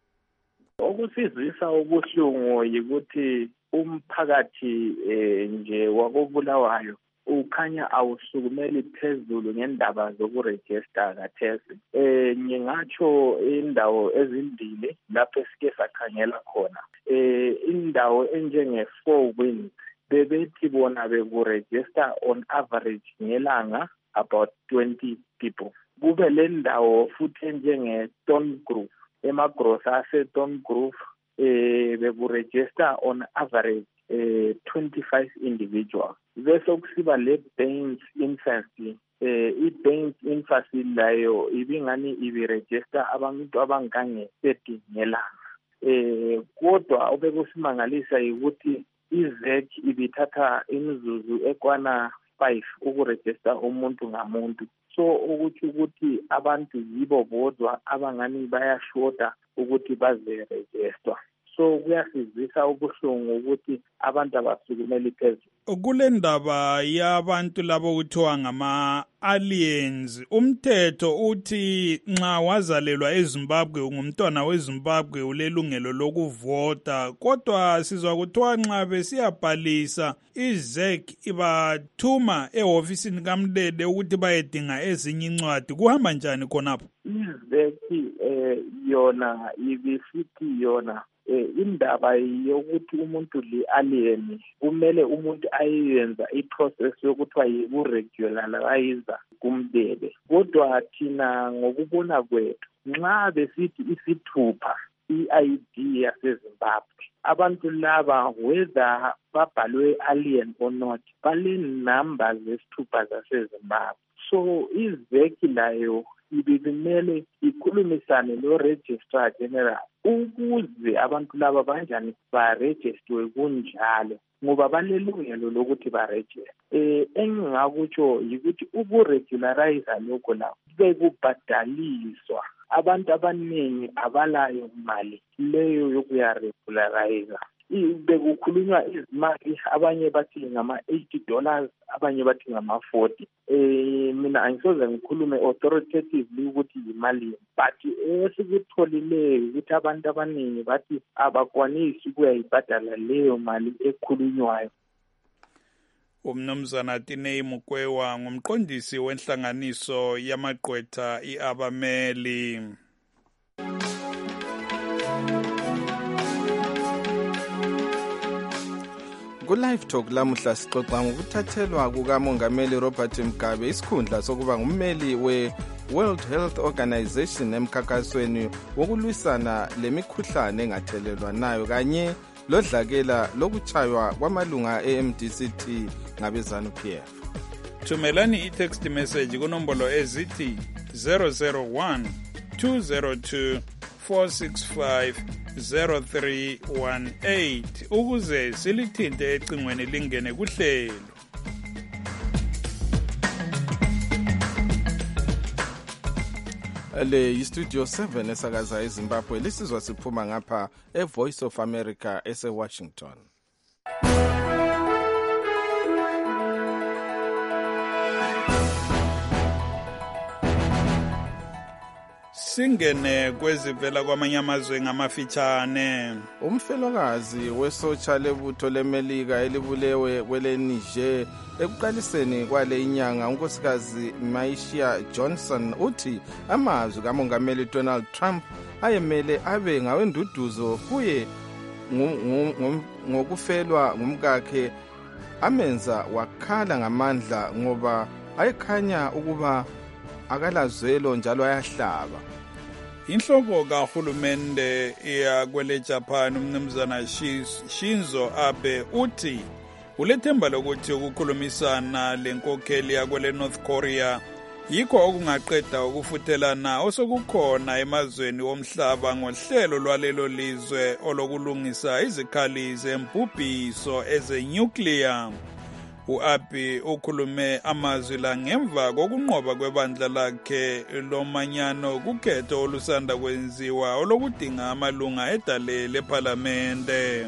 Okusizisa ubuhlungu yikuthi umphakathi nje wakobulawayo ukhanya awusukumeli phezulu ngendaba zokurejista kathesi. Eh ngingatsho indawo ezindile lapho esike sakhangela khona. Eh indawo enjenge Four Winds bebethi bona bekurejista on average ngelanga about twenty people. Kube le ndawo futhi njenge Stone Grove, emagrosa ase Stone Grove eh bekurejista on average eh twenty-five individuals. Bese kusiba le Baines Infancy eh i-Baines Infancy layo ibingani ibiregister abantu abangange thirty ngelanga. Eh kodwa obekusimangalisa ukuthi I Z E C ibithatha imizuzu ekwana five ukuregister umuntu ngamuntu. So ukuthi ukuthi abantu yibo bodwa abangani bayashoda ukuthi baze register. So kuyasizisa ubuhlungu ukuthi abantu abasukumeli phezulu. Kule ndaba yabantu labo kuthiwa ngama-aliens, umthetho uthi nxa wazalelwa eZimbabwe ungumntwana weZimbabwe ulelungelo lokuvota, kodwa sizwa kuthiwa nxa besiyabhalisa I Z E C ibathuma ehofisini kaMlele ukuthi bayedinga ezinye incwadi. Kuhamba njani khonapho? I Z E C eh yona ibisithi yona eh indaba yokuthi umuntu li alien kumele umuntu ayenza iprocess yokuthiwa yikuregularize kumdebe. Kodwa thina ngokubona kwethu nxa besithi isithupha I-I D yaseZimbabwe, abantu laba whether babhalwe alien or not bale numbers zesithupha zaseZimbabwe. So I Z E C layo ibimele ikhulumisane lo-registrar general ukuze abantu laba banjani barejistiwe kunjalo ngoba banelungelo lokuthi barejiste. Eh engingakutsho yikuthi ukuregularize lokho la bekubhadaliswa abantu abaningi abalayo imali leyo yokuyaregularize. Bekukhulunywa izimali abanye bathi ngama eighty dollars abanye bathi ngama forty. Eh mina angisoze ngikhulume authoritatively ukuthi imali but esikutholile ukuthi abantu abaningi bathi abakwanisi ukuyibhadala leyo mali ekhulunywayo. Umnumzana Tinei Mukwewa ngumqondisi wenhlanganiso yamagqwetha iAbameli. Ku-Live Talk lamuhla sixoxa ngokuthathelwa kukamongameli Robert Mugabe isikhundla sokuba ngummeli we-World Health Organization emkhankasweni wokulwisana lemikhuhlane engathelelwa nayo kanye lodlakela lokuchaywa kwamalunga e-M D C T ngabezanu-P F. Thumelani i-text message kunombolo ezithi zero zero one two zero two four six five zero three one eight ukuze silithinte ecingweni lingene kuhlelo. Le iStudio seven esakaza eZimbabwe lisizwa siphuma ngapha eVoice of America ese-Washington. Singene kwezivela kwamanye amazwe ngamafitshane. Umfelokazi wesotsha lebutho lemelika elibulewe kwele Niger ekuqaliseni kwale inyanga unkosikazi Maisha Johnson uthi amazwi kamongameli Donald Trump ayemele abe ngawenduduzo kuye ngokufelwa ngumkakhe amenza wakhala ngamandla ngoba ayekhanya ukuba akalazwelo njalo ayahlaba. Inhloko kahulumende ya kwele Japan umnumzana Shinzo Abe uthi ulethemba lokuthi ukukhulumisana lenkokheli ya kwele North Korea yikho okungaqeda ukufuthelana osokukhona emazweni womhlaba ngohlelo lwalelo lizwe olokulungisa izikhali zembubhiso ezenuclear. U-Abe ukhulume amazwi la ngemva kokunqoba kwebandla lakhe lomanyano kukhetho olusanda kwenziwa olokudinga amalunga edale lephalamende.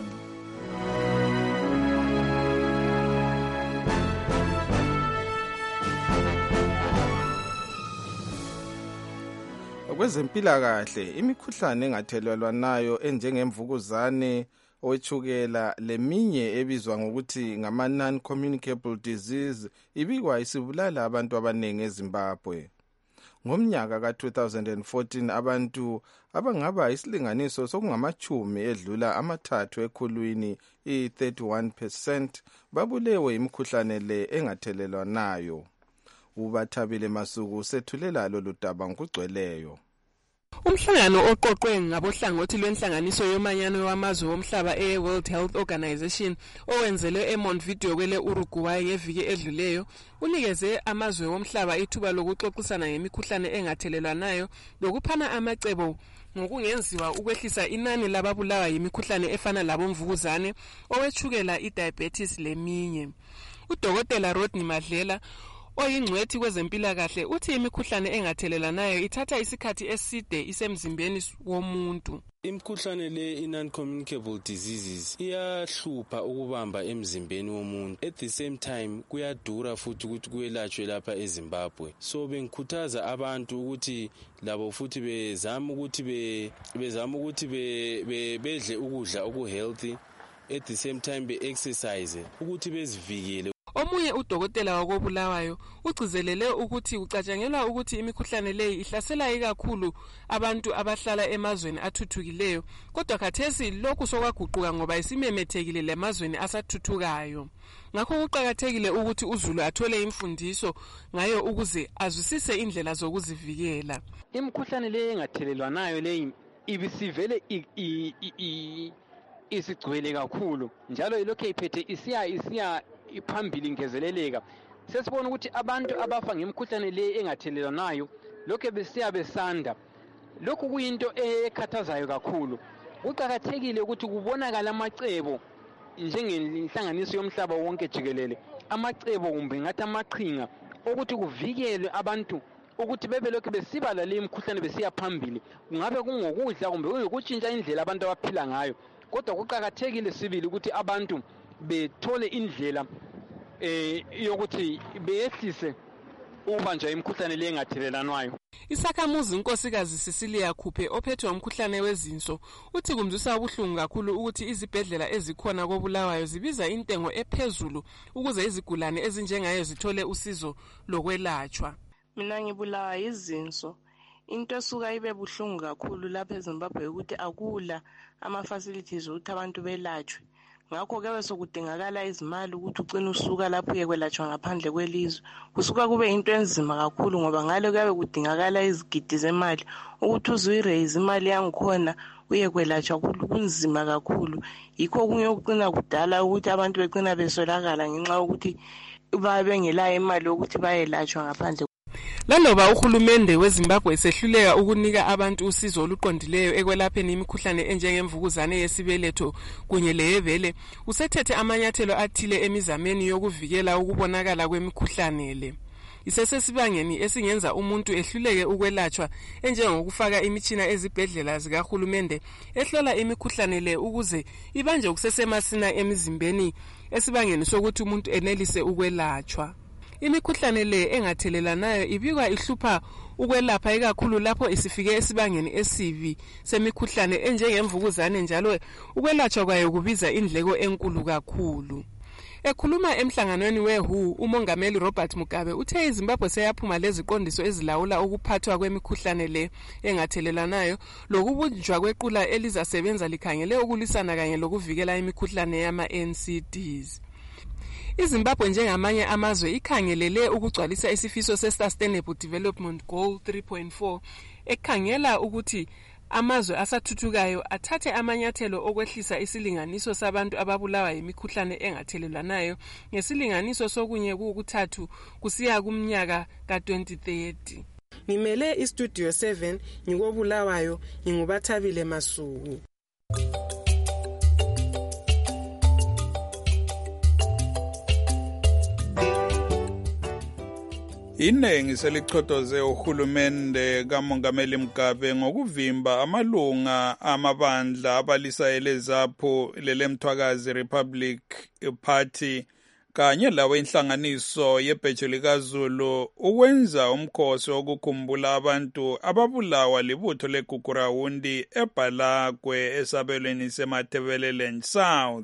Kwezempilakahle imikhuhlane engathelelwa nayo enjengemvukuzane owetshukela leminye ebizwa ngokuthi ngama non-communicable disease ibikwa isibulala abantu abaningi eZimbabwe. Ngomnyaka ka two thousand fourteen abantu abangaba isilinganiso sokungamachumi edlula amathathu ekhulwini i-thirty-one percent babulewe imikhuhlane le engathelelwa nayo. Ubathabile Masuku sethulela lolu daba ngokugcweleyo. Umhlangano oqoqwe ngabohlangothi lwenhlanganiso yomanyano wamazwe womhlaba e-World Health Organization owenzelwe eMontevideo kwele Uruguay ngeviki edluleyo unikeze amazwe womhlaba ithuba lokuxoxisana ngemikhuhlane engathelelwanayo lokuphana amacebo ngokungenziwa ukwehlisa inani lababulawa yimikhuhlane efana labomvukuzane owetshukela i-diabetes leminye. Udokotela Rodney Madlela oyingcwethi kwezempilakahle uthi imikhuhlane engathelelanayo ithatha isikhathi eside isemzimbeni womuntu. Imikhuhlane le non-communicable diseases iyahlupha ukubamba emzimbeni womuntu. At the same time kuyadura futhi ukuthi kuyelatshwe lapha eZimbabwe. So bengikhuthaza abantu ukuthi labo futhi bezama ukuthi be bezama ukuthi be bedle ukudla oku healthy, at the same time be exercise ukuthi bezivikele. Omunye udokotela wakobulawayo ugcizelele ukuthi ucatshangelwa ukuthi imikhuhlane leyi ihlasela ikakhulu abantu abahlala emazweni athuthukileyo, kodwa khathesi lokhu sokwaguquka ngoba isimemethekile lemazweni asathuthukayo. Ngakho kuqakathekile ukuthi uzulu athole imfundiso ngayo ukuze azwisise indlela zokuzivikela. Imikhuhlane leyi engathelelwanayo leyi ibisivele isigcwele kakhulu njalo ilokho iphethe isiya isiya iphambili ngezeleleka. Sesibona ukuthi abantu abafa ngemikhuhlane le engathelelwanayo lokho besiya besanda. Lokhu kuyinto ekhathazayo kakhulu. Kuqakathekile ukuthi kubonakala amacebo njengenhlanganiso yomhlaba wonke jikelele, amacebo kumbe ngathi amaqhinga ukuthi kuvikelwe abantu ukuthi bebe lokhu besibala le imikhuhlane besiya phambili. Kungabe kungokudla kumbe kuyikutshintsha indlela abantu abaphila ngayo. Kodwa kuqakathekile sibili ukuthi abantu bethole indlela eh yokuthi beyehlise ubanjwa imikhuhlane le engathelelanwayo. Isakhamuzi unkosikazi Cecilia Khuphe ophethwe umkhuhlane wezinso uthi kumzwisa ubuhlungu kakhulu ukuthi izibhedlela ezikhona koBulawayo zibiza intengo ephezulu ukuze izigulane ezinjengayo zithole usizo lokwelatshwa. Mina ngibulawa izinso. Into esuka ibe buhlungu kakhulu lapha eZimbabwe ukuthi akula ama facilities ukuthi abantu belatshwe. Ngakho ke besokudingakala izimali ukuthi ucina usuka lapho uyekwelatshwa ngaphandle kwelizwe. Kusuka kube into enzima kakhulu ngoba ngale kuyabe kudingakala izigidi zemali ukuthi uzuyiraise imali yangikhona uyekwelatshwa kunzima kakhulu. Yikho kunye ukucina kudala ukuthi abantu becina besolakala ngenxa ukuthi babe bengelayo imali ukuthi bayelatshwa ngaphandle. Laloba uhulumende weZimbabwe esehluleka ukunika abantu usizo oluqondileyo ekwelapheni imikhuhlane enjengemvukuzane yesibeletho kunye leyevele, usethethe amanyathelo athile emizameni yokuvikela ukubonakala kwemikhuhlane le. Isesesibangeni esingenza umuntu ehluleke ukwelatshwa enjengokufaka imitshina ezibhedlela zikahulumende ehlola imikhuhlane le ukuze ibanje kusesemasina emizimbeni esibangeni sokuthi umuntu enelise ukwelatshwa. Imikhuhlane le engathelelanayo ibikwa ihlupha ukwelapha ikakhulu lapho isifike esibangeni esibi semikhuhlane enjengemvukuzane, njalo ukwelatshwa kwayo kubiza indleko enkulu kakhulu. Ekhuluma emhlanganweni we-W H O, umongameli Robert Mugabe uthe iZimbabwe seyaphuma leziqondiso ezilawula ukuphathwa kwemikhuhlane le engathelelanayo lokubunjwa kwequla elizasebenza likhangele ukulwisana kanye lokuvikela imikhuhlane yama-N C Ds. iZimbabwe njengamanye amazwe ikhangelele ukugcwalisa isifiso se-Sustainable Development Goal three point four ekhangela ukuthi amazwe asathuthukayo athathe amanyathelo okwehlisa isilinganiso sabantu ababulawa yimikhuhlane engathelelanayo ngesilinganiso sokunye kukuthathu kusiya kumnyaka ka twenty thirty. Ngimele iStudio seven ngikobulawayo ngingubathabile Masuku. Inengi selichotoze uhulumende kaMongameli Mugabe ngokuvimba amalunga amabandla abalisayele zapho lelemthwakazi Republic Party kanye lawe inhlanganiso yebhejo likaZulu ukwenza umkhosi wokukhumbula abantu ababulawa libutho leGugurawundi eBhalagwe esabelweni seMatabeleland South.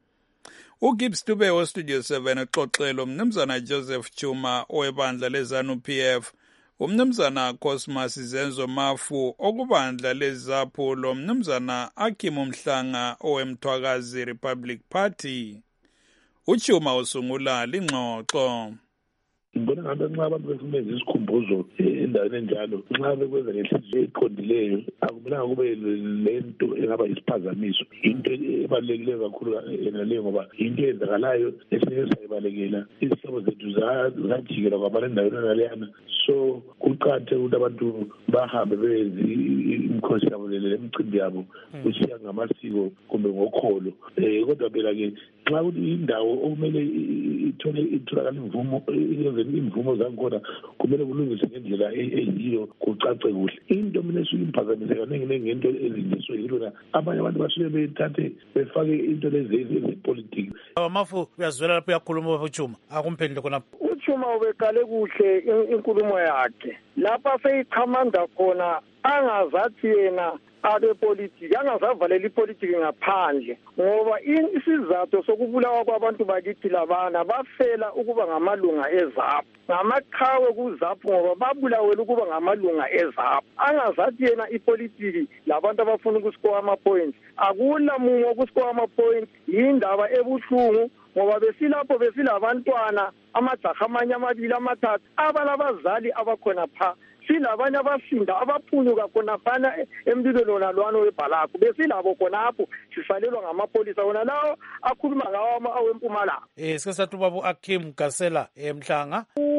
uGibbs Dube oStudio seven exoxelo umnumzana Joseph Chuma owebandla leZANU P F, umnumzana Cosmas Zenzo Mafu okubandla lezapho lo mnumzana Akim Mhlanga owemthwakazi Republic Party. Uchuma usungula lingxoxo. Ngibona ngabe nxa abantu besimeza isikhumbuzo endaweni enjalo nxa bekwenza ngenhliziyo eqondileyo akumelanga kube lento engaba isiphazamiso. Into ebalulekile kakhulu enaleyo ngoba into eyenzakalayo esinye sayibalekela izihlobo zethu zajikela kwabala endaweni enaleyana. So kuqakathekile ukuthi abantu bahambe benze imikhosi yabo lemicimbi yabo kusiya ngamasiko kumbe ngokholo. Kodwa phela-ke nxa ukuthi indawo okumele ithole itholakala imvumo imvumo zakhona kumele kulungiswe ngendlela eyiyo kucace kuhle. Into mina esuke imphazamise kaningi ngento ezinjiswe yilona abanye abantu basuke bethathe befake into lezi ezepolitiki. Mafu uyazwela lapho uyakhuluma uChuma akumphendule khona. uChuma ubeqale kuhle inkulumo yakhe lapha seyiqhamanda khona angazathi yena abe politiki angazavalela ipolitiki ngaphandle ngoba isizathu sokubulawa kwabantu bakithi labana bafela ukuba ngamalunga ezapho ngamaqhawe kuzapho ngoba babulawela ukuba ngamalunga ezapho. Angazathi yena ipolitiki labantu abafuna ukusikowa ama-points akula mungo ukusikowa ama-points yindaba ebuhlungu ngoba besilapho besilabantwana amajaha amanye amabili amathathu abalabazali abakhona pha silabanye abasinda abaphunyuka khona phana emlilweni nalwana weBhalagwe besilabo khonapho sisalelwa ngamapolisa wona lawo akhuluma ngawo awempumalanga. Eh sike sathi ubaba Akim Gasela eMhlanga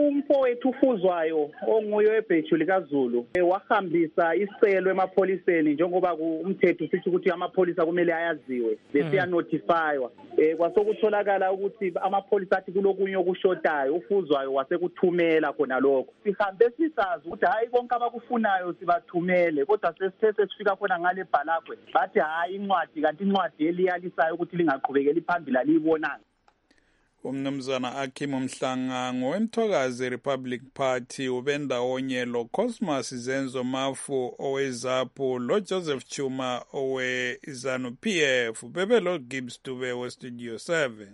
umfowethu uFuzwayo onguye webheju likaZulu wahambisa isicelo emapholiseni njengoba umthetho usithi ukuthi amapholisa kumele ayaziwe bese notifywa eh kwasokutholakala ukuthi amapholisa athi kulokunye okushotayo uFuzwayo wasekuthumela khona lokho sihambe sisazi ukuthi hayi konke abakufunayo sibathumele kodwa sesithe sesifika khona ngale bhalakwe bathi hayi incwadi kanti incwadi eliyalisayo ukuthi lingaqhubekeli phambili aliyibonanga. Umnumzana Akim Mhlanga ngowemthokazi Republic Party ubendawonye lo Cosmas Zenzo Mafu oweZAPU lo Joseph Chuma owe ZANU P F bebelo Gibbs Dube we Studio seven.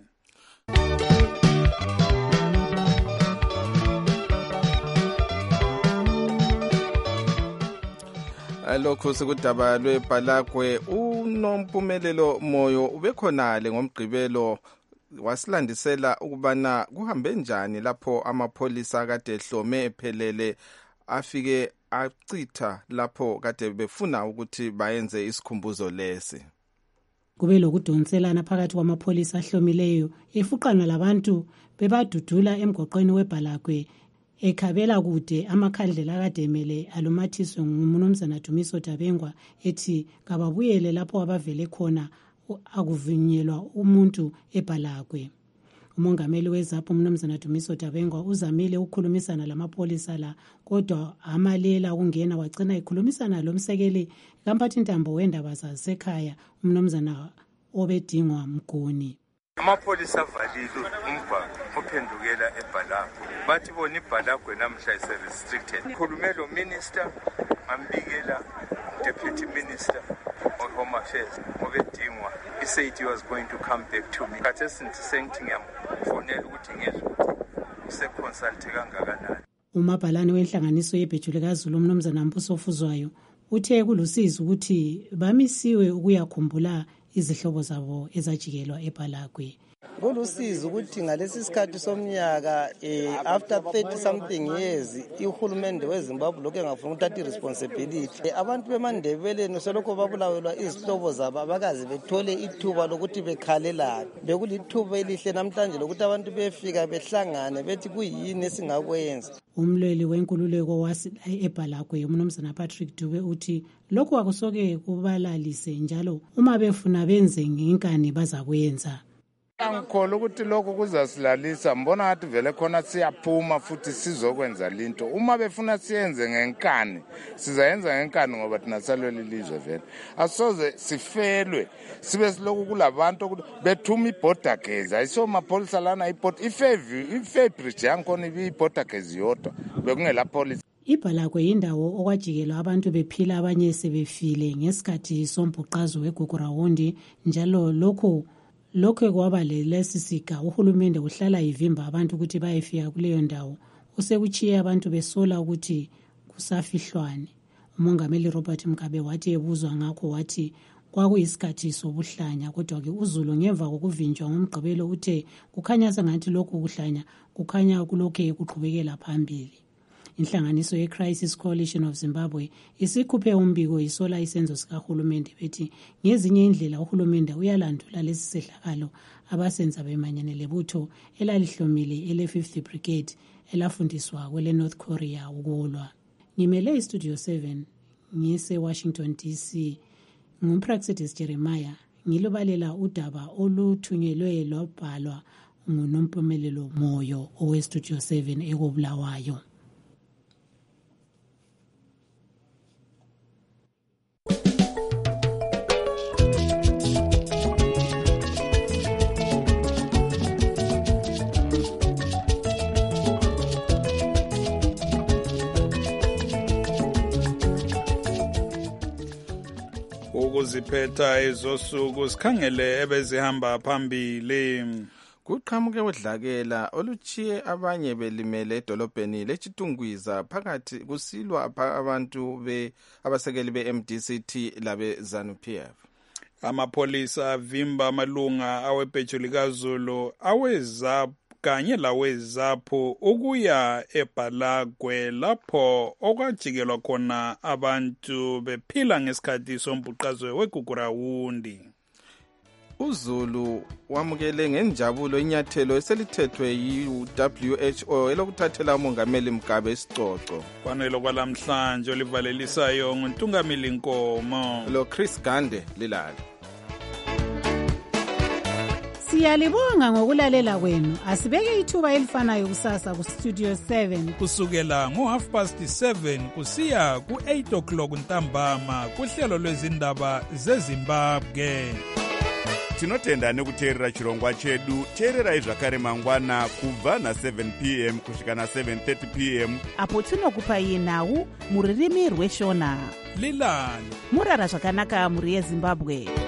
Lokho sekudaba lweBhalakwe unompumelelo moyo ubekhonale ngomgqibelo wasilandisela ukubana kuhambe njani lapho amapholisa kade ehlome ephelele afike acitha lapho kade befuna ukuthi bayenze isikhumbuzo lesi. Kube lokudonselana phakathi kwamapholisa ahlomileyo efuqana labantu bebadudula emgoqweni weBhalakwe ekhabela kude amakhandlela akademele alumathiswe ngumnumzana Dumiso Dabengwa ethi kababuyele lapho abavele khona akuvunyelwa umuntu eBhalakwe. Umongameli weZAPU umnumzana Dumiso Dabengwa uzamile ukukhulumisana lamapholisa la kodwa amalela ukungena wagcina ekhulumisana lomsekeli kaMphathintambo wendaba zasekhaya umnumzana Obedingwa Mguni. Amapholisa avalile umbhalo ophendukela eBhalakwe bathi bona iBhalakwe namhla ise restricted. Khulume lo minister ambikela deputy minister of home affairs Obedingwa he said he was going to come back to me. Kade sintisengithi ngiyamfonela ukuthi ngezwe ukuthi useconsult kangakanani. Umabhalane wenhlanganiso yebheju likaZulu umnumzana Mbuso Fuzwayo uthe kulusizi ukuthi bamisiwe ukuyakhumbula izihlobo zabo ezajikelwa eBhalakwe. Kulusizi ukuthi ngalesi sikhathi somnyaka eh, after thirty something years ihulumende weZimbabwe lokho engafuna ukuthatha iresponsibility eh, abantu bemandebeleni selokho babulawelwa izihlobo zabo abakazi bethole ithuba lokuthi bekhalelana bekulithuba elihle namhlanje lokuthi abantu befika behlangane bethi kuyini esingakwenza. Umlweli wenkululeko wasi eBhalakwe umnumzana Patrick Dube uthi lokho akusoke kubalalise njalo uma befuna benze ngenkani bazakwenza. Angikholwa ukuthi lokho kuzasilalisa mbona ngathi vele khona siyaphuma futhi sizokwenza linto uma befuna siyenze ngenkani sizayenza ngenkani ngoba thina salweli lizwe vele asoze sifelwe sibe siloku kulabantu bethuma iborder gaze ayiso mapholisa lana iport ifavor ifabridge yankhona iborder gaze yodwa bekungela police. iBhalakwe yindawo okwajikelwa abantu bephila abanye sebefile ngesikhathi sombhuqazo weGugurawundi njalo lokho lokho kwaba lesi siga uhulumende uhlala ivimba abantu ukuthi bayefika kuleyo ndawo usekuchiye abantu besola ukuthi kusafihlwane. Umongameli Robert Mugabe wathi ebuzwa ngakho wathi kwakuyisikhathi sobuhlanya kodwa ke uZulu ngemva kokuvinjwa ngomgqibelo uthe kukhanya sengathi lokho kuhlanya kukhanya kulokho kuqhubekela phambili. Inhlanganiso ye-Crisis Coalition of Zimbabwe isikhuphe umbiko isola isenzo sikahulumende bethi ngezinye indlela uhulumende uyalandula lesi sehlakalo abasenza bemanyane lebutho elalihlomile ele-fifth Brigade elafundiswa kwele North Korea ukulwa. Ngimele iStudio seven ngise Washington D C ngumpraxedis Jeremiah ngilobalela udaba oluthunyelwe lwabhalwa ngunompumelelo moyo oweStudio seven ekobulawayo. Ukuziphetha ezosuku sikhangele ebezihamba phambili. Kuqhamuke udlakela oluchiye abanye belimele edolobheni leChitungwiza phakathi kusilwa abantu be abasekeli beM D C T labe ZANU P F. Amapolisa avimba amalunga awebheju likaZulu awezap kanye laweZAPU ukuya eBhalakwe lapho okwajikelwa khona abantu bephila ngesikhathi sombhuqazwe weGugurawundi. uZulu wamukele ngenjabulo inyathelo eselithethwe yi-W H O elokuthathela umongameli Mugabe isicoco. Kwanelo kwalamhlanje olivalelisayo nguNtungamili Nkomo lo Chris Gande lilala. Siyalibonga ngokulalela kwenu. Asibeke ithuba elifanayo kusasa ku Studio seven kusukela ngo half past seven kusiya ku eight o'clock ntambama kuhlelo lwezindaba zeZimbabwe. Tinotenda nekuteerera chirongwa chedu. Teererai zvakare mangwana kubva na seven p m kusvika na seven thirty p m apo tinokupai nhau muririmi rweshona. Lilani murara zvakanaka muri yeZimbabwe.